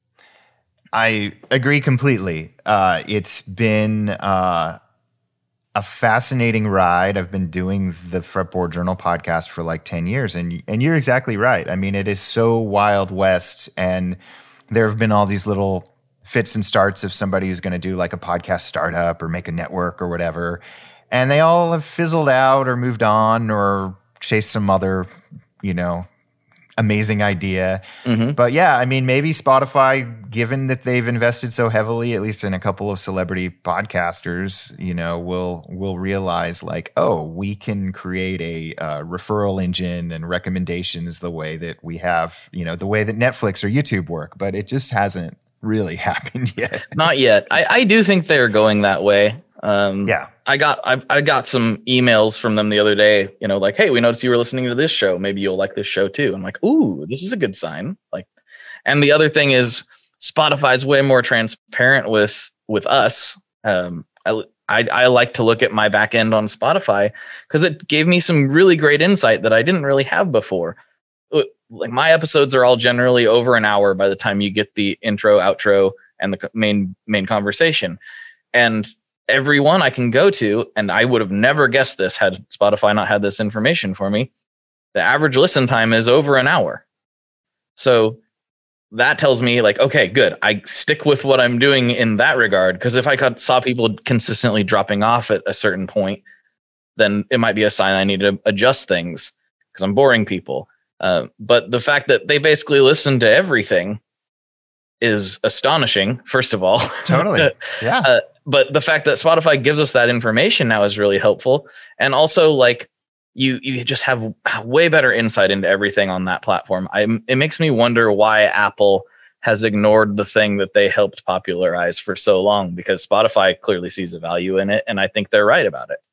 I agree completely. It's been a fascinating ride. I've been doing the Fretboard Journal podcast for like 10 years. And you're exactly right. I mean, it is so Wild West. And there have been all these little fits and starts of somebody who's going to do like a podcast startup or make a network or whatever. And they all have fizzled out or moved on or chased some other, amazing idea. But yeah, I mean, maybe Spotify, given that they've invested so heavily, at least in a couple of celebrity podcasters, will realize like, oh, we can create a referral engine and recommendations the way that we have, the way that Netflix or YouTube work, but it just hasn't really happened yet. Not yet. I do think they're going that way. I got some emails from them the other day, like, hey, we noticed you were listening to this show. Maybe you'll like this show too. I'm like, ooh, this is a good sign. Like, and the other thing is Spotify's way more transparent with us. I like to look at my back end on Spotify because it gave me some really great insight that I didn't really have before. Like my episodes are all generally over an hour by the time you get the intro, outro, and the main conversation. And every one I can go to, and I would have never guessed this had Spotify not had this information for me, the average listen time is over an hour. So that tells me like, okay, good. I stick with what I'm doing in that regard. Because if I saw people consistently dropping off at a certain point, then it might be a sign I need to adjust things because I'm boring people. But the fact that they basically listen to everything is astonishing, first of all. Totally. Yeah. But the fact that Spotify gives us that information now is really helpful. And also, like, you just have way better insight into everything on that platform. It makes me wonder why Apple has ignored the thing that they helped popularize for so long, because Spotify clearly sees a value in it, and I think they're right about it.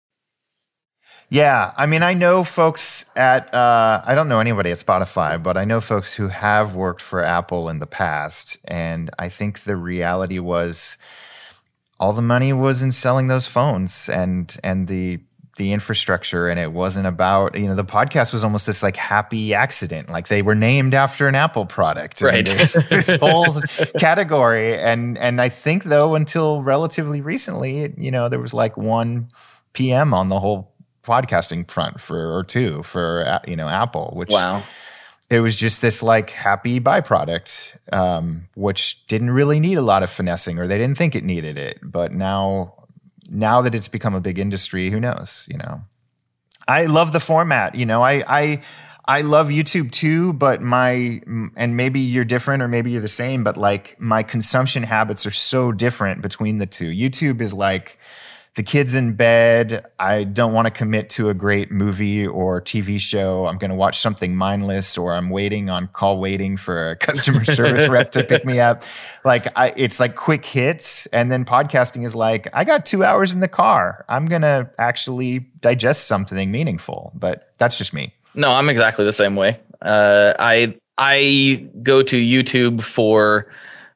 Yeah, I mean, I know folks at, I don't know anybody at Spotify, but I know folks who have worked for Apple in the past. And I think the reality was all the money was in selling those phones and the infrastructure. And it wasn't about, the podcast was almost this like happy accident. Like they were named after an Apple product. Right. This whole category. And I think though, until relatively recently, there was like one PM on the whole podcasting front for Apple, which wow, it was just this like happy byproduct, which didn't really need a lot of finessing, or they didn't think it needed it. But now that it's become a big industry, who knows? I love the format. I love YouTube too, but and maybe you're different or maybe you're the same, but like my consumption habits are so different between the two. YouTube is like, the kid's in bed. I don't want to commit to a great movie or TV show. I'm going to watch something mindless, or I'm waiting for a customer service rep to pick me up. Like it's like quick hits. And then podcasting is like, I got 2 hours in the car. I'm going to actually digest something meaningful, but that's just me. No, I'm exactly the same way. I go to YouTube for,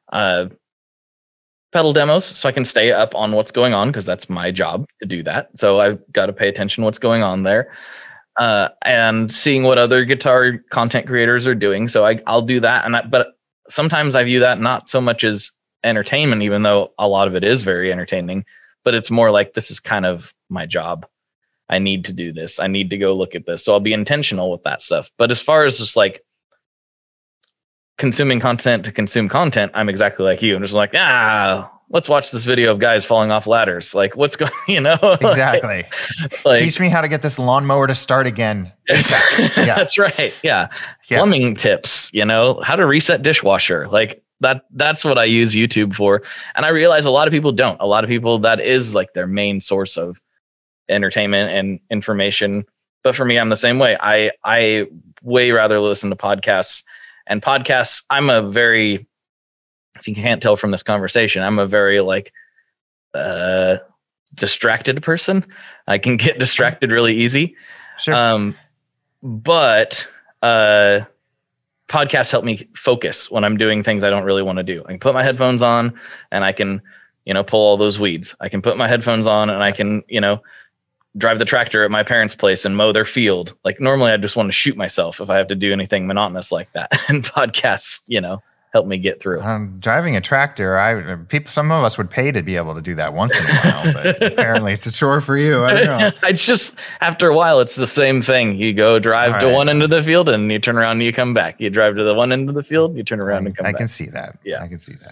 pedal demos so I can stay up on what's going on, because that's my job to do that. So I've got to pay attention to what's going on there, and seeing what other guitar content creators are doing. So I'll do that. But sometimes I view that not so much as entertainment, even though a lot of it is very entertaining, but it's more like, this is kind of my job. I need to do this. I need to go look at this. So I'll be intentional with that stuff. But as far as just like consuming content to consume content, I'm exactly like you. I'm just like, let's watch this video of guys falling off ladders. Like, what's going, Exactly. Like, teach me how to get this lawnmower to start again. Exactly. Yeah. That's right. Yeah. Plumbing tips, how to reset dishwasher. Like that's what I use YouTube for. And I realize a lot of people don't. A lot of people, that is like their main source of entertainment and information. But for me, I'm the same way. I way rather listen to podcasts. And podcasts, if you can't tell from this conversation, I'm a very like distracted person. I can get distracted really easy. Sure. But podcasts help me focus when I'm doing things I don't really want to do. I can put my headphones on and I can, pull all those weeds. I can put my headphones on and I can, drive the tractor at my parents' place and mow their field. Like normally I just want to shoot myself if I have to do anything monotonous like that. And podcasts, help me get through. Driving a tractor, some of us would pay to be able to do that once in a while, but apparently it's a chore for you. I don't know. It's just, after a while, it's the same thing. You go drive to one end of the field and you turn around and you come back. You drive to the one end of the field, you turn around and come back. I can see that. Yeah. I can see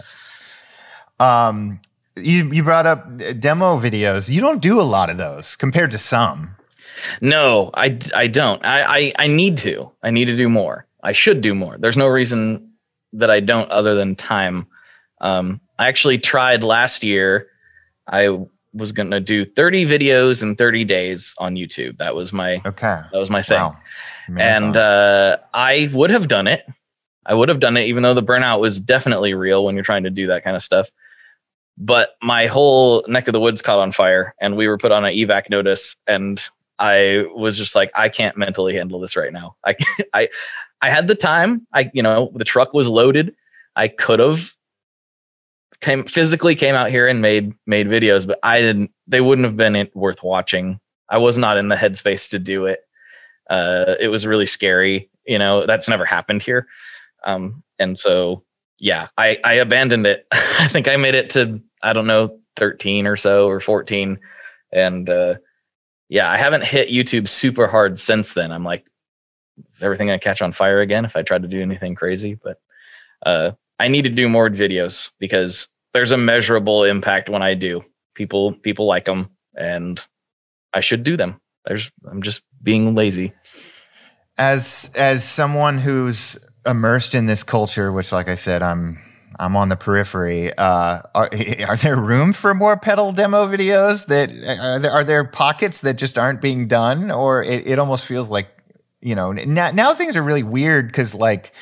that. You brought up demo videos. You don't do a lot of those compared to some. No, I don't. I need to. I need to do more. I should do more. There's no reason that I don't, other than time. I actually tried last year. I was going to do 30 videos in 30 days on YouTube. That was my thing. Wow. And I would have done it. Even though the burnout was definitely real when you're trying to do that kind of stuff. But my whole neck of the woods caught on fire and we were put on an evac notice, and I was just like, I can't mentally handle this right now. I had the time. The truck was loaded. I could have physically came out here and made videos, but they wouldn't have been worth watching. I was not in the headspace to do it. It was really scary. That's never happened here. And so, yeah, I abandoned it. I think I made it to, 13 or so, or 14. And I haven't hit YouTube super hard since then. I'm like, is everything going to catch on fire again if I try to do anything crazy? But I need to do more videos because there's a measurable impact when I do. People like them, and I should do them. I'm just being lazy. As someone who's immersed in this culture, which, like I said, I'm on the periphery. Are there room for more pedal demo videos? Are there pockets that just aren't being done, or it almost feels like, now things are really weird because like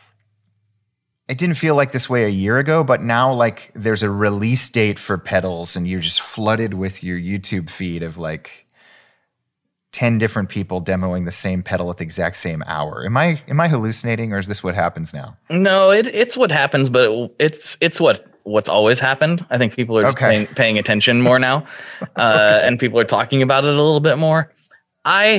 it didn't feel like this way a year ago, but now like there's a release date for pedals, and you're just flooded with your YouTube feed of like 10 different people demoing the same pedal at the exact same hour. Am I hallucinating, or is this what happens now? No, it's what happens, but it's what's always happened. I think people are just paying attention more now, and people are talking about it a little bit more. I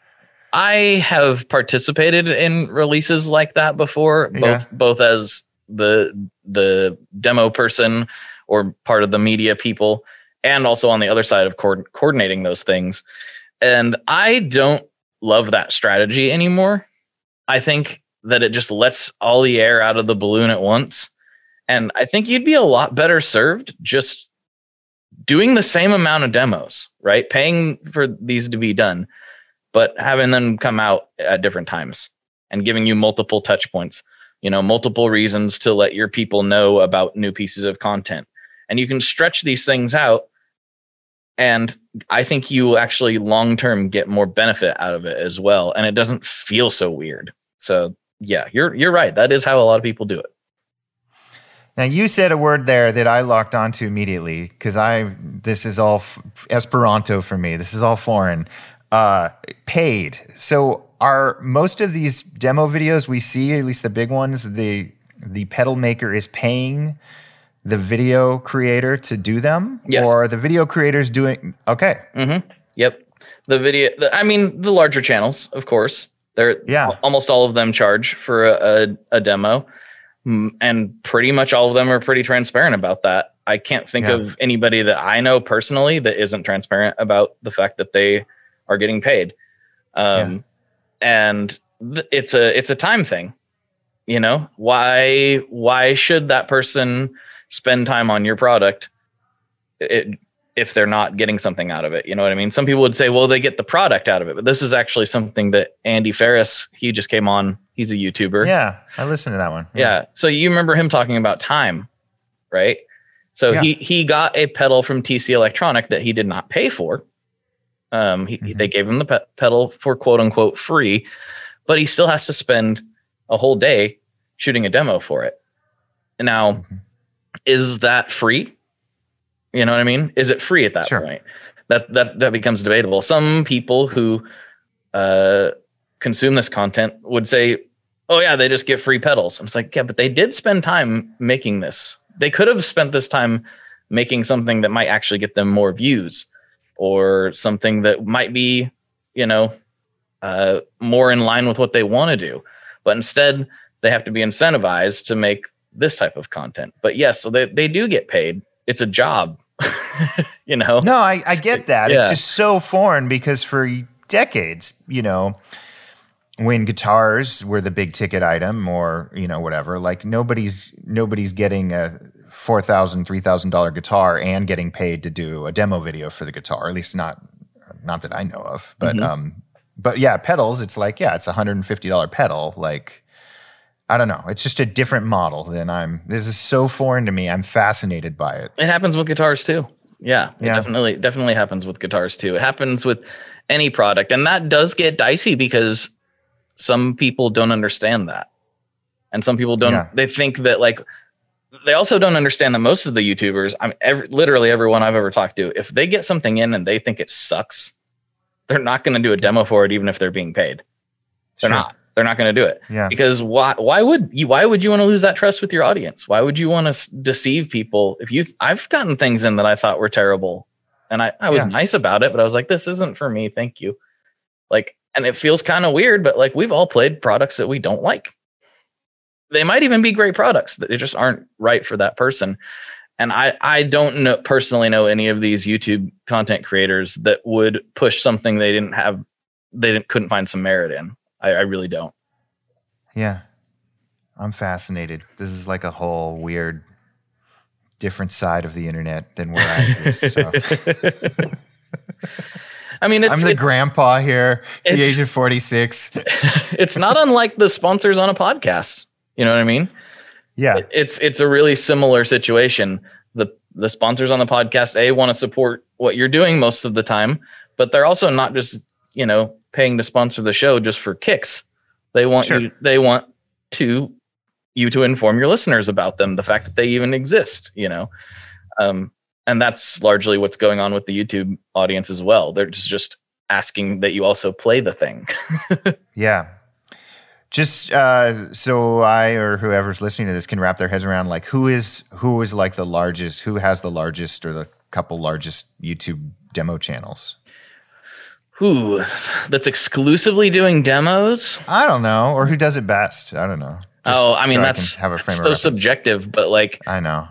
have participated in releases like that before, both as the demo person or part of the media people, and also on the other side of coordinating those things. And I don't love that strategy anymore. I think that it just lets all the air out of the balloon at once. And I think you'd be a lot better served just doing the same amount of demos, right? Paying for these to be done, but having them come out at different times and giving you multiple touch points, multiple reasons to let your people know about new pieces of content. And you can stretch these things out. And I think you actually long-term get more benefit out of it as well. And it doesn't feel so weird. So yeah, you're right. That is how a lot of people do it. Now you said a word there that I locked onto immediately because this is all Esperanto for me. This is all foreign. Paid. So are most of these demo videos we see, at least the big ones, the pedal maker is paying the video creator to do them? Yes. Or are the video creators doing? Okay. Mm-hmm. Yep. The larger channels, of course, almost all of them charge for a demo, and pretty much all of them are pretty transparent about that. I can't think of anybody that I know personally that isn't transparent about the fact that they are getting paid. And it's a time thing, why should that person spend time on your product if they're not getting something out of it? You know what I mean? Some people would say, well, they get the product out of it, but this is actually something that Andy Ferris, he just came on. He's a YouTuber. Yeah. I listened to that one. Yeah. So you remember him talking about time, right? So he got a pedal from TC Electronic that he did not pay for. They gave him the pedal for quote unquote free, but he still has to spend a whole day shooting a demo for it. Now, is that free? You know what I mean? Is it free at that point? That becomes debatable. Some people who consume this content would say, oh yeah, they just get free pedals. I'm just like, yeah, but they did spend time making this. They could have spent this time making something that might actually get them more views, or something that might be, more in line with what they want to do. But instead, they have to be incentivized to make this type of content. But yes, so they do get paid. It's a job, No, I get that. It's just so foreign because for decades, when guitars were the big ticket item, or, whatever, like nobody's getting a $4,000, $3,000 guitar and getting paid to do a demo video for the guitar, at least not that I know of. But, but yeah, pedals, it's like, it's a $150 pedal. Like, I don't know. It's just a different model this is so foreign to me. I'm fascinated by it. It happens with guitars too. Yeah. It definitely happens with guitars too. It happens with any product. And that does get dicey because some people don't understand that. And some people don't, they think that they also don't understand that most of the YouTubers, literally everyone I've ever talked to, if they get something in and they think it sucks, they're not going to do a demo for it, even if they're being paid. They're not going to do it. Yeah. Because why would you want to lose that trust with your audience? Why would you want to deceive people? I've gotten things in that I thought were terrible, and I was nice about it, but I was like, this isn't for me. Thank you. And it feels kind of weird, but we've all played products that we don't like. They might even be great products that they just aren't right for that person. And I don't personally know any of these YouTube content creators that would push something they couldn't find some merit in. I really don't. Yeah. I'm fascinated. This is like a whole weird, different side of the internet than where I exist. So. I mean, I'm the grandpa here, the age of 46. It's not unlike the sponsors on a podcast. You know what I mean? Yeah. It's a really similar situation. The sponsors on the podcast, want to support what you're doing most of the time, but they're also not just, paying to sponsor the show just for kicks. They want you to inform your listeners about them, the fact that they even exist, and that's largely what's going on with the YouTube audience as well. They're just asking that you also play the thing. Yeah. Just so I or whoever's listening to this can wrap their heads around, like who is like the largest, who has the largest or the couple largest YouTube demo channels? Who that's exclusively doing demos? I don't know, or who does it best? I don't know. That's have a frame so subjective, but like I know.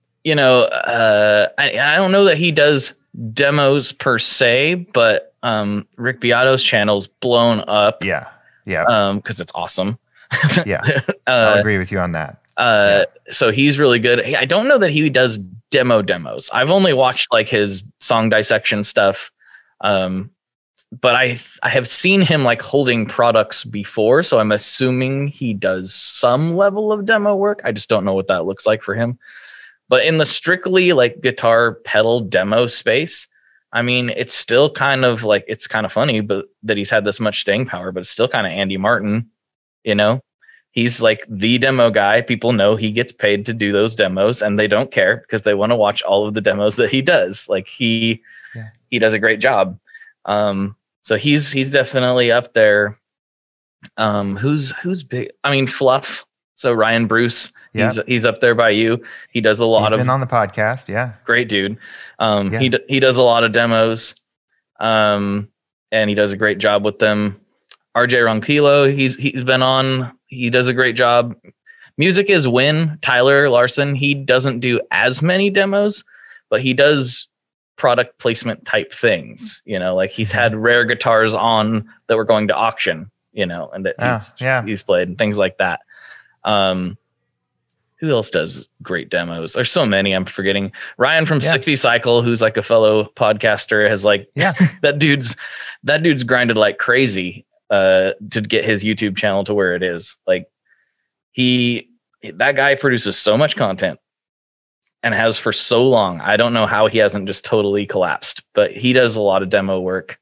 I don't know that he does demos per se, but Rick Beato's channel's blown up. Yeah. Because it's awesome. Yeah, I'll agree with you on that. So he's really good. I don't know that he does demos. I've only watched like his song dissection stuff. But I have seen him like holding products before, so I'm assuming he does some level of demo work. I just don't know what that looks like for him. But in the strictly like guitar pedal demo space, I mean, it's still kind of like, it's kind of funny, but that he's had this much staying power, but it's still kind of Andy Martin, he's like the demo guy. People know he gets paid to do those demos and they don't care because they want to watch all of the demos that he does. Like he does a great job. So he's definitely up there. Who's big? I mean, Fluff. So Ryan Bruce, he's up there by you. He does a lot He's been on the podcast. Yeah. Great dude. He does a lot of demos. And he does a great job with them. RJ Ronquillo, he's been on. He does a great job. Music is Win, Tyler Larson. He doesn't do as many demos, but he does product placement type things. Like he's had rare guitars on that were going to auction, and that he's played and things like that. Who else does great demos? There's so many I'm forgetting. Ryan from 60 Cycle, who's like a fellow podcaster, has like that dude's grinded like crazy to get his YouTube channel to where it is. Like that guy produces so much content and has for so long. I don't know how he hasn't just totally collapsed, but he does a lot of demo work.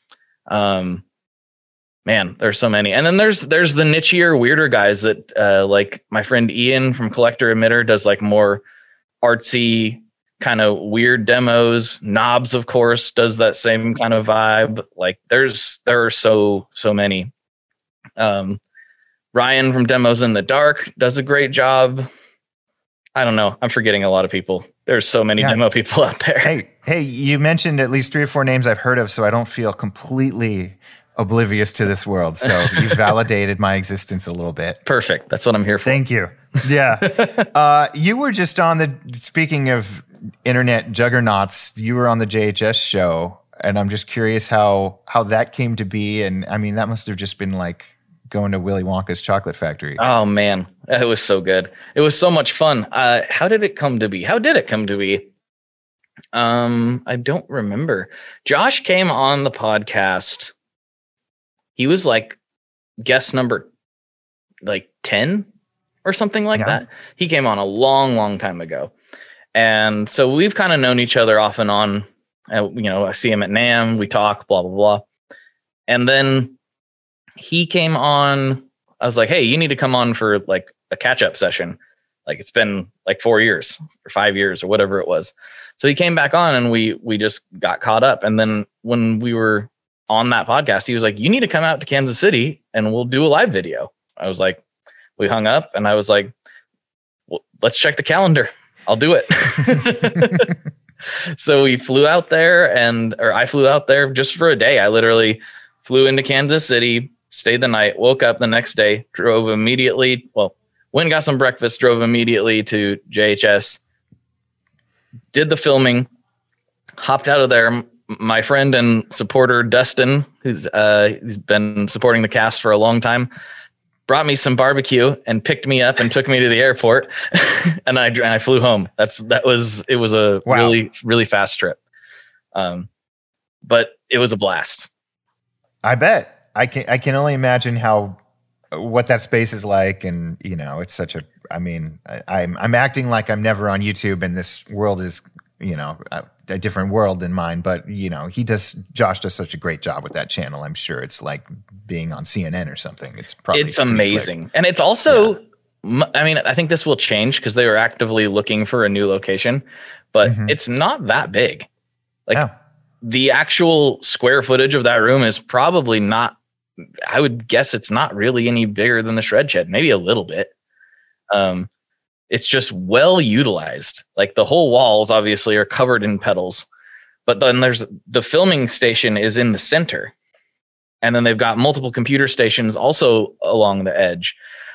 Man, there's so many. And then there's the nichier, weirder guys that like my friend Ian from Collector Emitter does like more artsy kind of weird demos. Knobs, of course, does that same kind of vibe. Like there are so many. Ryan from Demos in the Dark does a great job. I don't know. I'm forgetting a lot of people. There's so many demo people out there. Hey, you mentioned at least 3 or 4 names I've heard of, so I don't feel completely oblivious to this world. So you validated my existence a little bit. Perfect. That's what I'm here for. Thank you. Yeah. You were just on speaking of internet juggernauts, you were on the JHS show, and I'm just curious how that came to be. And I mean, that must have just been like going to Willy Wonka's chocolate factory. Oh man, it was so good. It was so much fun. How did it come to be? I don't remember. Josh came on the podcast. He was like guest number like 10 or something like that. He came on a long time ago. And so we've kind of known each other off and on. I see him at NAMM, we talk, blah, blah, blah. And then he came on. I was like, hey, you need to come on for like a catch-up session. Like it's been like 4 years or 5 years or whatever it was. So he came back on and we just got caught up. And then when we were on that podcast, he was like, you need to come out to Kansas City and we'll do a live video. I was like, we hung up and I was like, well, let's check the calendar. I'll do it. So we flew out there I flew out there just for a day. I literally flew into Kansas City, stayed the night, woke up the next day, drove immediately. Well, went and got some breakfast, drove immediately to JHS, did the filming, hopped out of there. My friend and supporter, Dustin, who's he's been supporting the cast for a long time, brought me some barbecue and picked me up and took me to the airport. and I flew home. It was a really, really fast trip. but it was a blast. I bet. I can only imagine what that space is like, and it's such a. I mean, I'm acting like I'm never on YouTube, and this world is a different world than mine. But Josh does such a great job with that channel. I'm sure it's like being on CNN or something. It's amazing, slick. And it's also. Yeah. I mean, I think this will change because they were actively looking for a new location, but it's not that big. Like the actual square footage of that room is probably not. I would guess it's not really any bigger than the shred shed, maybe a little bit. It's just well utilized. Like the whole walls obviously are covered in pedals, but then there's the filming station is in the center, and then they've got multiple computer stations also along the edge.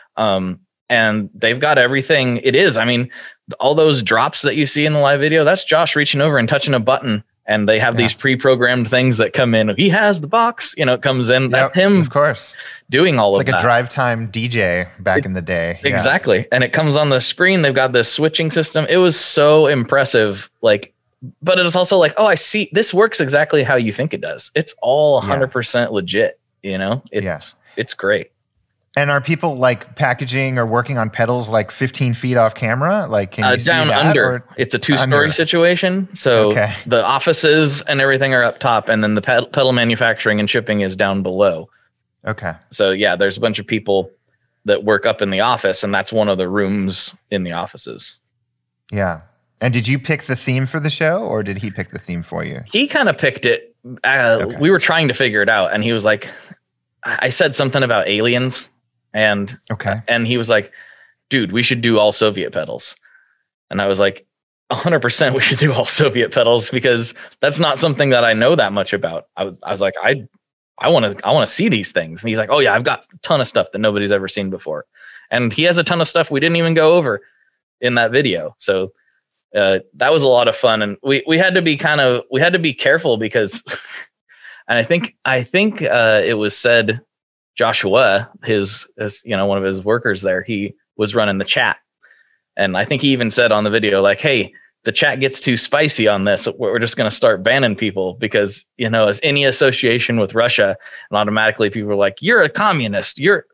And they've got everything. I mean, all those drops that you see in the live video, that's Josh reaching over and touching a button. And they have these pre-programmed things that come in. He has the box, it comes in. That's him, of course, doing all of that. It's like a drive time DJ back in the day. Exactly. Yeah. And it comes on the screen. They've got this switching system. It was so impressive. But it was also like, oh, I see. This works exactly how you think it does. It's all 100% legit. It's great. And are people like packaging or working on pedals like 15 feet off camera? Like, can you see down that? Under? It's a 2-story situation. So the offices and everything are up top, and then the pedal manufacturing and shipping is down below. Okay. So yeah, there's a bunch of people that work up in the office, and that's one of the rooms in the offices. Yeah. And did you pick the theme for the show, or did he pick the theme for you? He kind of picked it. We were trying to figure it out, and he was like, I said something about aliens. And he was like, dude, we should do all Soviet pedals. And I was like, 100% we should do all Soviet pedals, because that's not something that I know that much about. I was like, I want to see these things. And he's like, oh yeah, I've got a ton of stuff that nobody's ever seen before. And he has a ton of stuff we didn't even go over in that video. So that was a lot of fun. And we had to be careful because, and I think it was said, Joshua, one of his workers there, he was running the chat. And I think he even said on the video, like, hey, the chat gets too spicy on this. We're just going to start banning people because, as any association with Russia, and automatically people are like, you're a communist. You're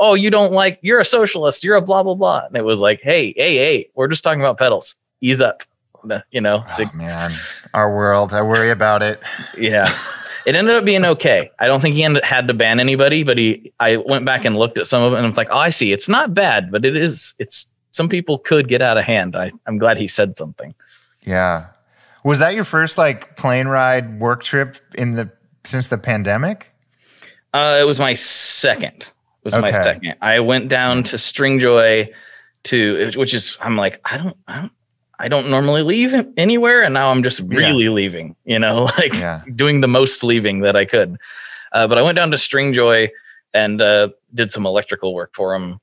a socialist. You're a blah, blah, blah. And it was like, hey, we're just talking about pedals. Ease up. Oh, man, our world. I worry about it. Yeah. It ended up being okay. I don't think he had to ban anybody, but I went back and looked at some of it, and it's like, oh, I see. It's not bad, but it's some people could get out of hand. I'm glad he said something. Yeah. Was that your first plane ride work trip since the pandemic? It was my second. My second. I went down to Stringjoy which is, I'm like, I don't normally leave anywhere, and now I'm just really leaving, doing the most leaving that I could. But I went down to Stringjoy and did some electrical work for them.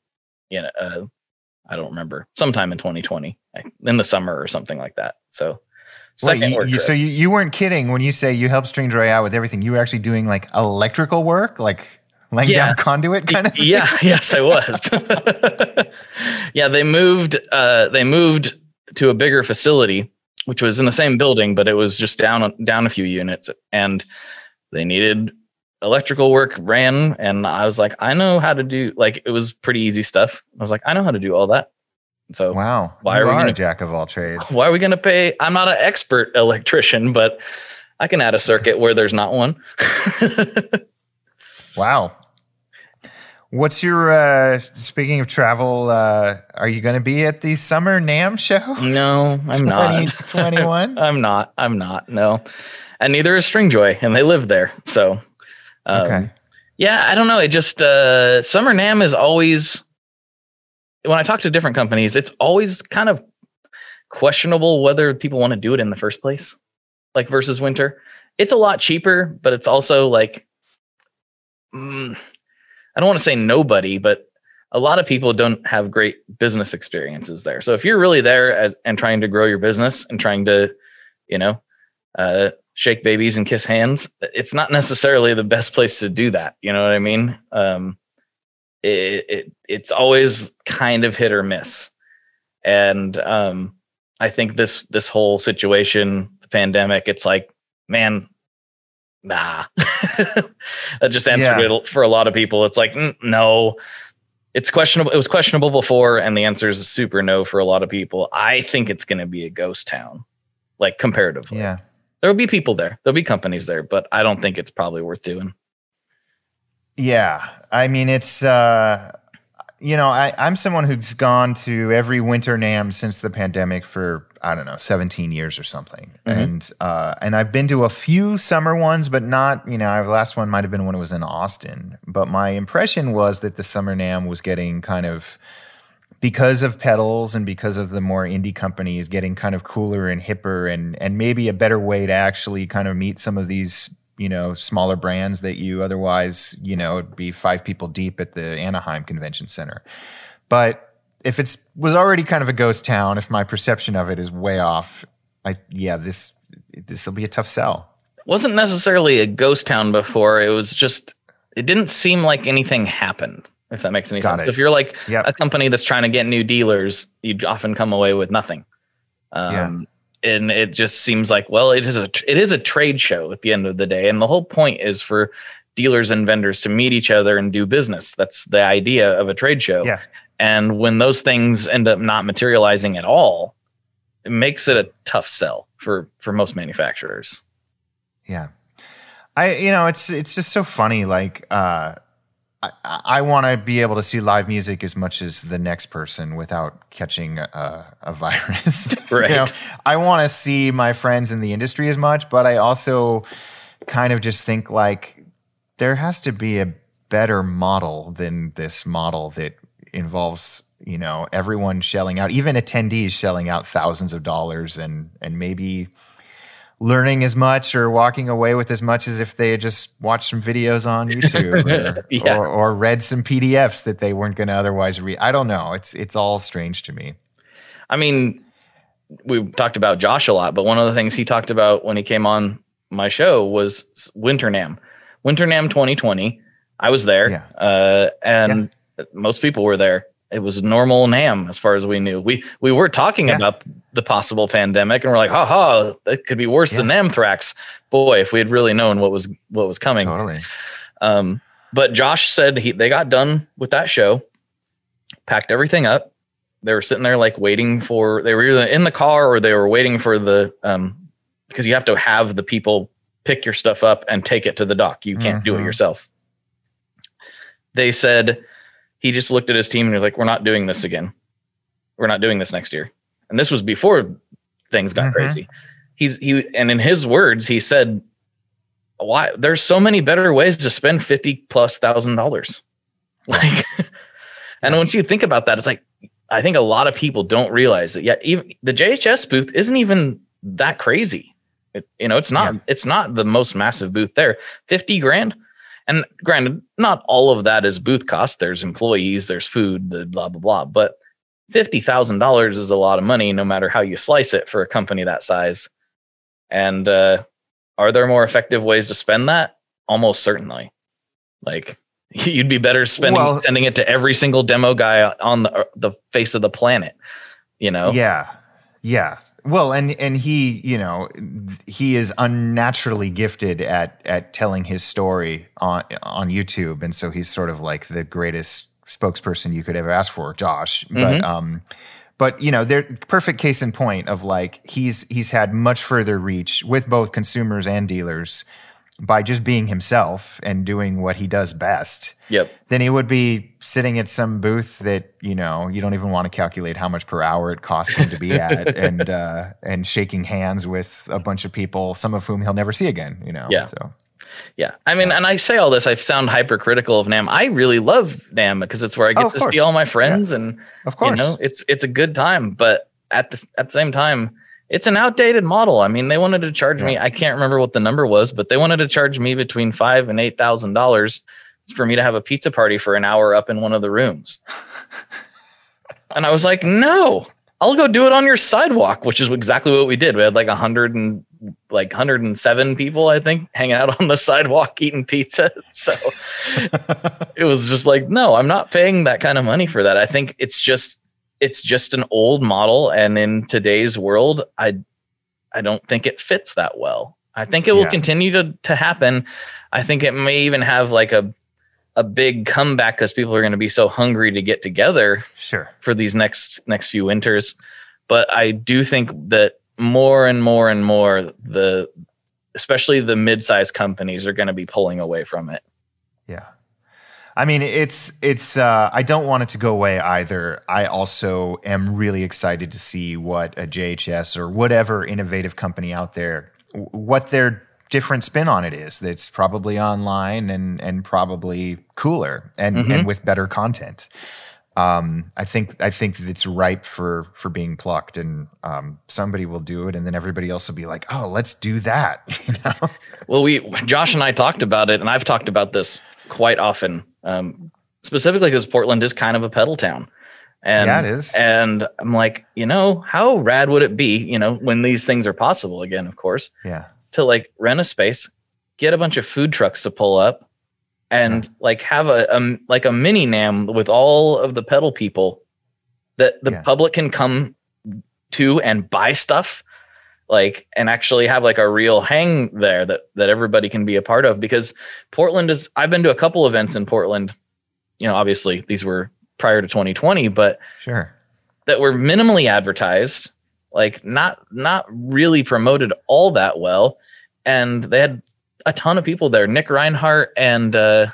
I don't remember, sometime in 2020, in the summer or something like that. So, so you weren't kidding when you say you helped Stringjoy out with everything. You were actually doing electrical work, laying down conduit kind of thing? Yeah, yes, I was. Yeah, they moved to a bigger facility, which was in the same building, but it was just down a few units, and they needed electrical work ran. And I was like, I know how to do, it was pretty easy stuff. I was like, I know how to do all that. So wow, why are we a jack of all trades? Why are we going to pay? I'm not an expert electrician, but I can add a circuit where there's not one. Wow. What's your, speaking of travel, are you going to be at the Summer NAMM show? No, I'm not. 2021? I'm not, no. And neither is Stringjoy, and they live there. So, yeah, I don't know. It just, Summer NAMM is always, when I talk to different companies, it's always kind of questionable whether people want to do it in the first place, versus winter. It's a lot cheaper, but it's also I don't want to say nobody, but a lot of people don't have great business experiences there. So if you're really there and trying to grow your business and trying to, shake babies and kiss hands, it's not necessarily the best place to do that. You know what I mean? It's always kind of hit or miss. And I think this whole situation, the pandemic, it's like, man, nah. That just answered it for a lot of people. It's like, no, it's questionable. It was questionable before, and the answer is a super no for a lot of people. I think it's going to be a ghost town, like comparatively. Yeah. There'll be people there. There'll be companies there, but I don't think it's probably worth doing. Yeah. I mean, it's, I'm someone who's gone to every winter NAMM since the pandemic for, I don't know, 17 years or something. And I've been to a few summer ones, but not, the last one might've been when it was in Austin. But my impression was that the summer NAMM was getting kind of, because of pedals and because of the more indie companies, getting kind of cooler and hipper and maybe a better way to actually kind of meet some of these, smaller brands that you otherwise, it'd be 5 people deep at the Anaheim Convention Center. But if was already kind of a ghost town, if my perception of it is way off, this will be a tough sell. It wasn't necessarily a ghost town before. It was just, it didn't seem like anything happened, if that makes any sense. If you're like a company that's trying to get new dealers, you'd often come away with nothing. And it just seems like, well, it is a trade show at the end of the day. And the whole point is for dealers and vendors to meet each other and do business. That's the idea of a trade show. Yeah. And when those things end up not materializing at all, it makes it a tough sell for most manufacturers. Yeah. It's just so funny. Like, I want to be able to see live music as much as the next person without catching a virus. Right. I want to see my friends in the industry as much, but I also kind of just think like there has to be a better model than this model that involves, everyone shelling out, even attendees shelling out thousands of dollars and maybe learning as much or walking away with as much as if they had just watched some videos on YouTube or read some PDFs that they weren't going to otherwise read. I don't know. It's all strange to me. I mean, we talked about Josh a lot, but one of the things he talked about when he came on my show was Winter NAMM. Winter NAMM 2020. I was there, and most people were there. It was normal NAMM as far as we knew. We were talking about the possible pandemic, and we're like, it could be worse than Anthrax. Boy, if we had really known what was coming. Totally. But Josh said they got done with that show, packed everything up. They were sitting there like waiting for. They were either in the car or they were waiting for the because you have to have the people pick your stuff up and take it to the dock. You can't do it yourself. They said. He just looked at his team and was like, we're not doing this again. We're not doing this next year. And this was before things got crazy. And in his words, he said, why there's so many better ways to spend $50,000+. Like, and once you think about that, it's like, I think a lot of people don't realize that yet. Even the JHS booth isn't even that crazy. It's not the most massive booth there. $50,000. And granted, not all of that is booth cost. There's employees, there's food, the blah, blah, blah. But $50,000 is a lot of money, no matter how you slice it for a company that size. And are there more effective ways to spend that? Almost certainly. Like, you'd be better sending it to every single demo guy on the face of the planet, Yeah. Yeah. Well, and he, he is unnaturally gifted at telling his story on YouTube. And so he's sort of like the greatest spokesperson you could ever ask for, Josh. But they're perfect case in point of like, he's had much further reach with both consumers and dealers by just being himself and doing what he does best. Yep. Then he would be sitting at some booth that, you don't even want to calculate how much per hour it costs him to be at and shaking hands with a bunch of people, some of whom he'll never see again, Yeah. So. Yeah. I mean, and I say all this, I sound hypercritical of NAMM. I really love NAMM because it's where I get to see all my friends and, of course, it's a good time. But at the same time, it's an outdated model. I mean, they wanted to charge me, I can't remember what the number was, but they wanted to charge me between $5,000 and $8,000 for me to have a pizza party for an hour up in one of the rooms. And I was like, no, I'll go do it on your sidewalk, which is exactly what we did. We had like 107 people, I think, hanging out on the sidewalk eating pizza. So it was just like, no, I'm not paying that kind of money for that. I think it's just an old model, and in today's world, I don't think it fits that well. I think it will continue to happen. I think it may even have like a big comeback because people are going to be so hungry to get together for these next few winters. But I do think that more and more and more, especially the mid-sized companies are going to be pulling away from it. Yeah. I mean, it's I don't want it to go away either. I also am really excited to see what a JHS or whatever innovative company out there, what their different spin on it is. That's probably online and probably cooler and with better content. I think it's ripe for being plucked, and somebody will do it, and then everybody else will be like, "Oh, let's do that." You know? Well, Josh and I talked about it, and I've talked about this quite often, specifically because Portland is kind of a pedal town. And, yeah, it is. And I'm like, how rad would it be, when these things are possible again, of course, to like rent a space, get a bunch of food trucks to pull up, and like have a mini NAMM with all of the pedal people that the public can come to and buy stuff, like, and actually have like a real hang there that everybody can be a part of. Because Portland I've been to a couple events in Portland, obviously these were prior to 2020, but that were minimally advertised, like not really promoted all that well. And they had a ton of people there. Nick Reinhardt and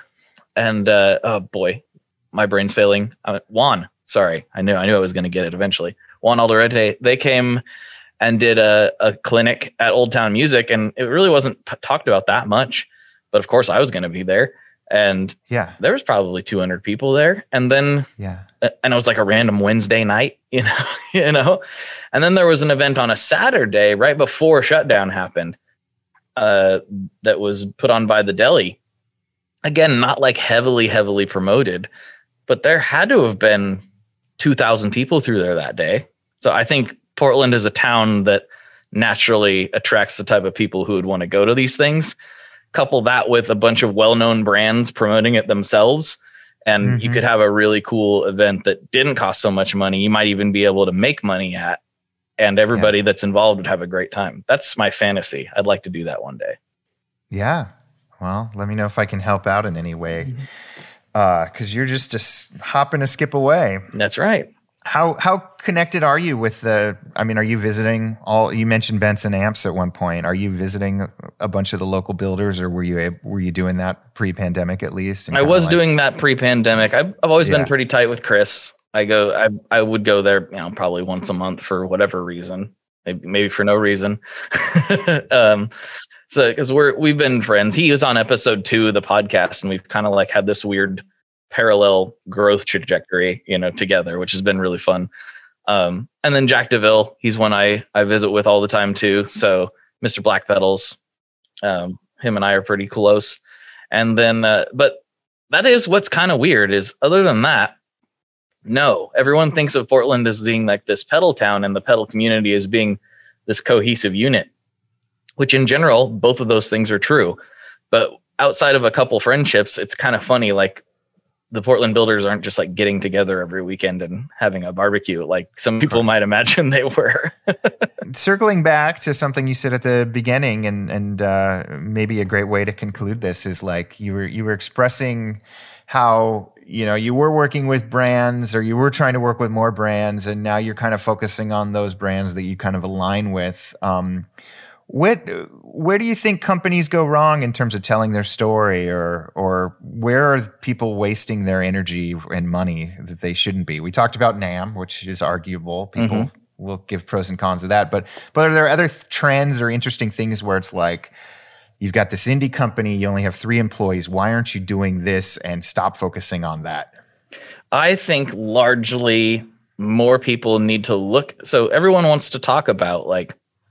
oh boy, my brain's failing. Juan, sorry. I knew I was going to get it eventually. Juan Alderete. They came and did a clinic at Old Town Music, and it really wasn't talked about that much. But of course, I was going to be there, and there was probably 200 people there. And then and it was like a random Wednesday night, and then there was an event on a Saturday right before shutdown happened. That was put on by the deli. Again, not like heavily promoted, but there had to have been 2,000 people through there that day. So I think Portland is a town that naturally attracts the type of people who would want to go to these things. Couple that with a bunch of well-known brands promoting it themselves, and you could have a really cool event that didn't cost so much money. You might even be able to make money at, and everybody that's involved would have a great time. That's my fantasy. I'd like to do that one day. Yeah. Well, let me know if I can help out in any way. Because you're just a hop and a skip away. That's right. How connected are you with are you visiting you mentioned Benson Amps at one point. Are you visiting a bunch of the local builders, or were you doing that pre-pandemic at least? I was doing that pre-pandemic. I've always been pretty tight with Chris. I would go there, probably once a month for whatever reason, maybe for no reason. So because we've been friends. He was on episode 2 of the podcast, and we've kind of like had this weird parallel growth trajectory, together, which has been really fun. And then Jack DeVille, he's one I visit with all the time too. So Mr. Black Pedals, him and I are pretty close. And then, but that is what's kind of weird is, other than that, no, everyone thinks of Portland as being like this pedal town, and the pedal community as being this cohesive unit, which in general, both of those things are true. But outside of a couple friendships, it's kind of funny. Like, the Portland builders aren't just like getting together every weekend and having a barbecue like some people might imagine they were. Circling back to something you said at the beginning, and maybe a great way to conclude this is like you were expressing how you were working with brands, or you were trying to work with more brands, and now you're kind of focusing on those brands that you kind of align with. Where do you think companies go wrong in terms of telling their story, or where are people wasting their energy and money that they shouldn't be? We talked about NAMM, which is arguable. People will give pros and cons of that, but are there other trends or interesting things where it's like, you've got this indie company, you only have 3 employees. Why aren't you doing this, and stop focusing on that? I think largely more people need to look. So everyone wants to talk about like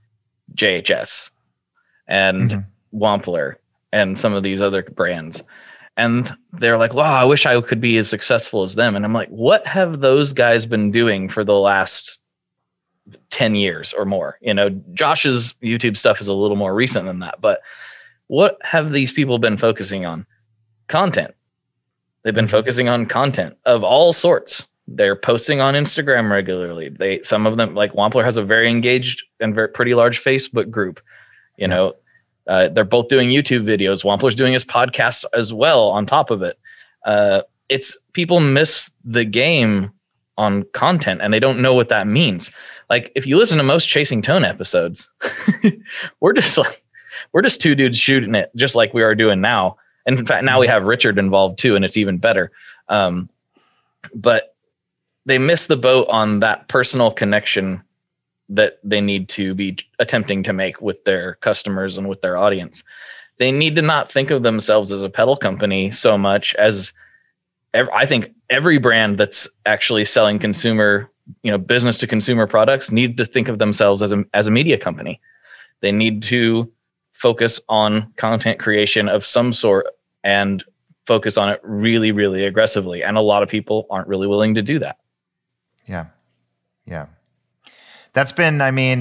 JHS and Wampler and some of these other brands. And they're like, wow, I wish I could be as successful as them. And I'm like, what have those guys been doing for the last 10 years or more? Josh's YouTube stuff is a little more recent than that, but what have these people been focusing on? Content. They've been focusing on content of all sorts. They're posting on Instagram regularly. Some of them, like Wampler, has a very engaged and pretty large Facebook group. They're both doing YouTube videos. Wampler's doing his podcast as well on top of it. It's people miss the game on content and they don't know what that means. Like if you listen to most Chasing Tone episodes, we're just two dudes shooting it just like we are doing now. And in fact, now we have Richard involved too, and it's even better. But they miss the boat on that personal connection that they need to be attempting to make with their customers and with their audience. They need to not think of themselves as a pedal company so much as I think every brand that's actually selling consumer, business to consumer products need to think of themselves as a media company. They need to focus on content creation of some sort and focus on it really, really aggressively. And a lot of people aren't really willing to do that. Yeah. Yeah. That's been,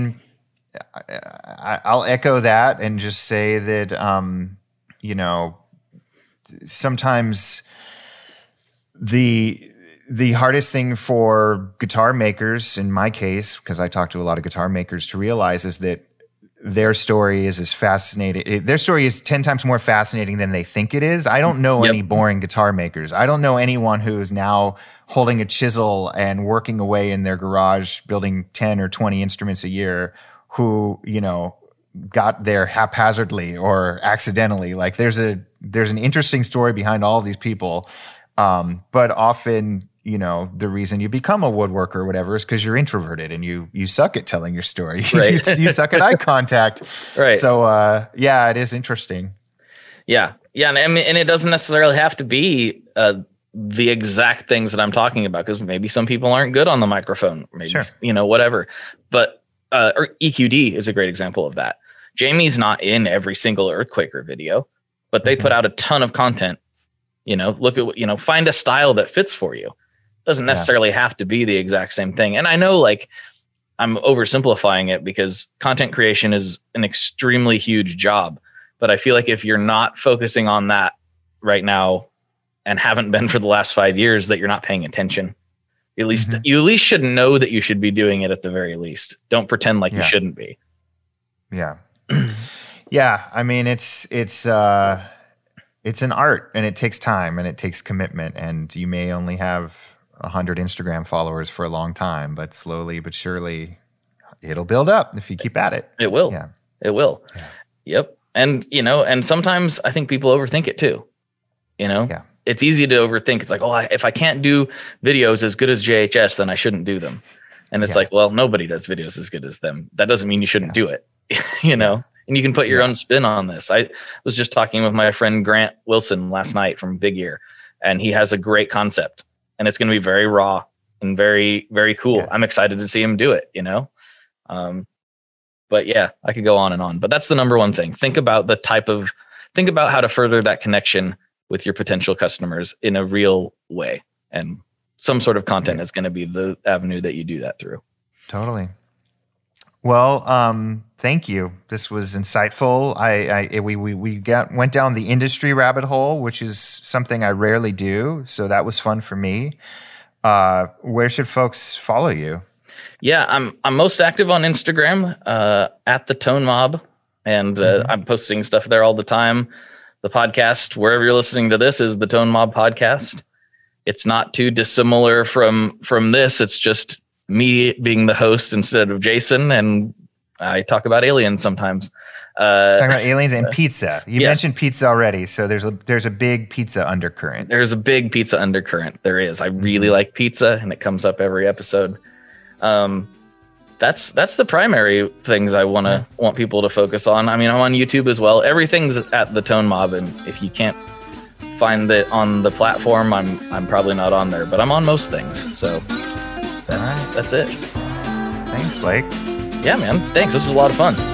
I'll echo that and just say that, sometimes the hardest thing for guitar makers, in my case, because I talk to a lot of guitar makers, to realize is that their story is as fascinating. Their story is 10 times more fascinating than they think it is. I don't know any boring guitar makers. I don't know anyone who's now holding a chisel and working away in their garage, building 10 or 20 instruments a year who, got there haphazardly or accidentally. Like there's an interesting story behind all of these people. But often, the reason you become a woodworker or whatever is because you're introverted and you suck at telling your story. Right. you suck at eye contact. Right. So, it is interesting. Yeah. Yeah. And it doesn't necessarily have to be the exact things that I'm talking about, because maybe some people aren't good on the microphone, maybe, sure. Whatever. But or EQD is a great example of that. Jamie's not in every single Earthquaker video, but they put out a ton of content. Look at, find a style that fits for you. Doesn't necessarily have to be the exact same thing. And I know I'm oversimplifying it because content creation is an extremely huge job, but I feel like if you're not focusing on that right now and haven't been for the last 5 years, that you're not paying attention. You at least should know that you should be doing it at the very least. Don't pretend like you shouldn't be. Yeah. Yeah. It's an art and it takes time and it takes commitment, and you may only have 100 Instagram followers for a long time, but slowly but surely it'll build up if you keep at it. It will. Yeah. It will. Yeah. Yep. And, and sometimes I think people overthink it too. It's easy to overthink. It's like, if I can't do videos as good as JHS, then I shouldn't do them. And it's like, well, nobody does videos as good as them. That doesn't mean you shouldn't do it, And you can put your own spin on this. I was just talking with my friend Grant Wilson last night from Big Ear, and he has a great concept, and it's going to be very raw and very, very cool. Yeah. I'm excited to see him do it, But yeah, I could go on and on. But that's the number one thing. Think about how to further that connection with your potential customers in a real way. And some sort of content is going to be the avenue that you do that through. Totally. Well, thank you. This was insightful. We went down the industry rabbit hole, which is something I rarely do. So that was fun for me. Where should folks follow you? Yeah, I'm most active on Instagram, at the Tone Mob, and I'm posting stuff there all the time. The podcast, wherever you're listening to this, is the Tone Mob podcast. It's not too dissimilar from this. It's just me being the host instead of Jason, and I talk about aliens sometimes. Talking about aliens and pizza. You mentioned pizza already, so there's a big pizza undercurrent. There's a big pizza undercurrent. There is. I really like pizza, and it comes up every episode. That's the primary things I want people to focus on. I'm on YouTube as well. Everything's at the Tone Mob, and if you can't find it on the platform, I'm probably not on there, but I'm on most things. So that's it. Thanks, Blake. Yeah, man. Thanks. This was a lot of fun.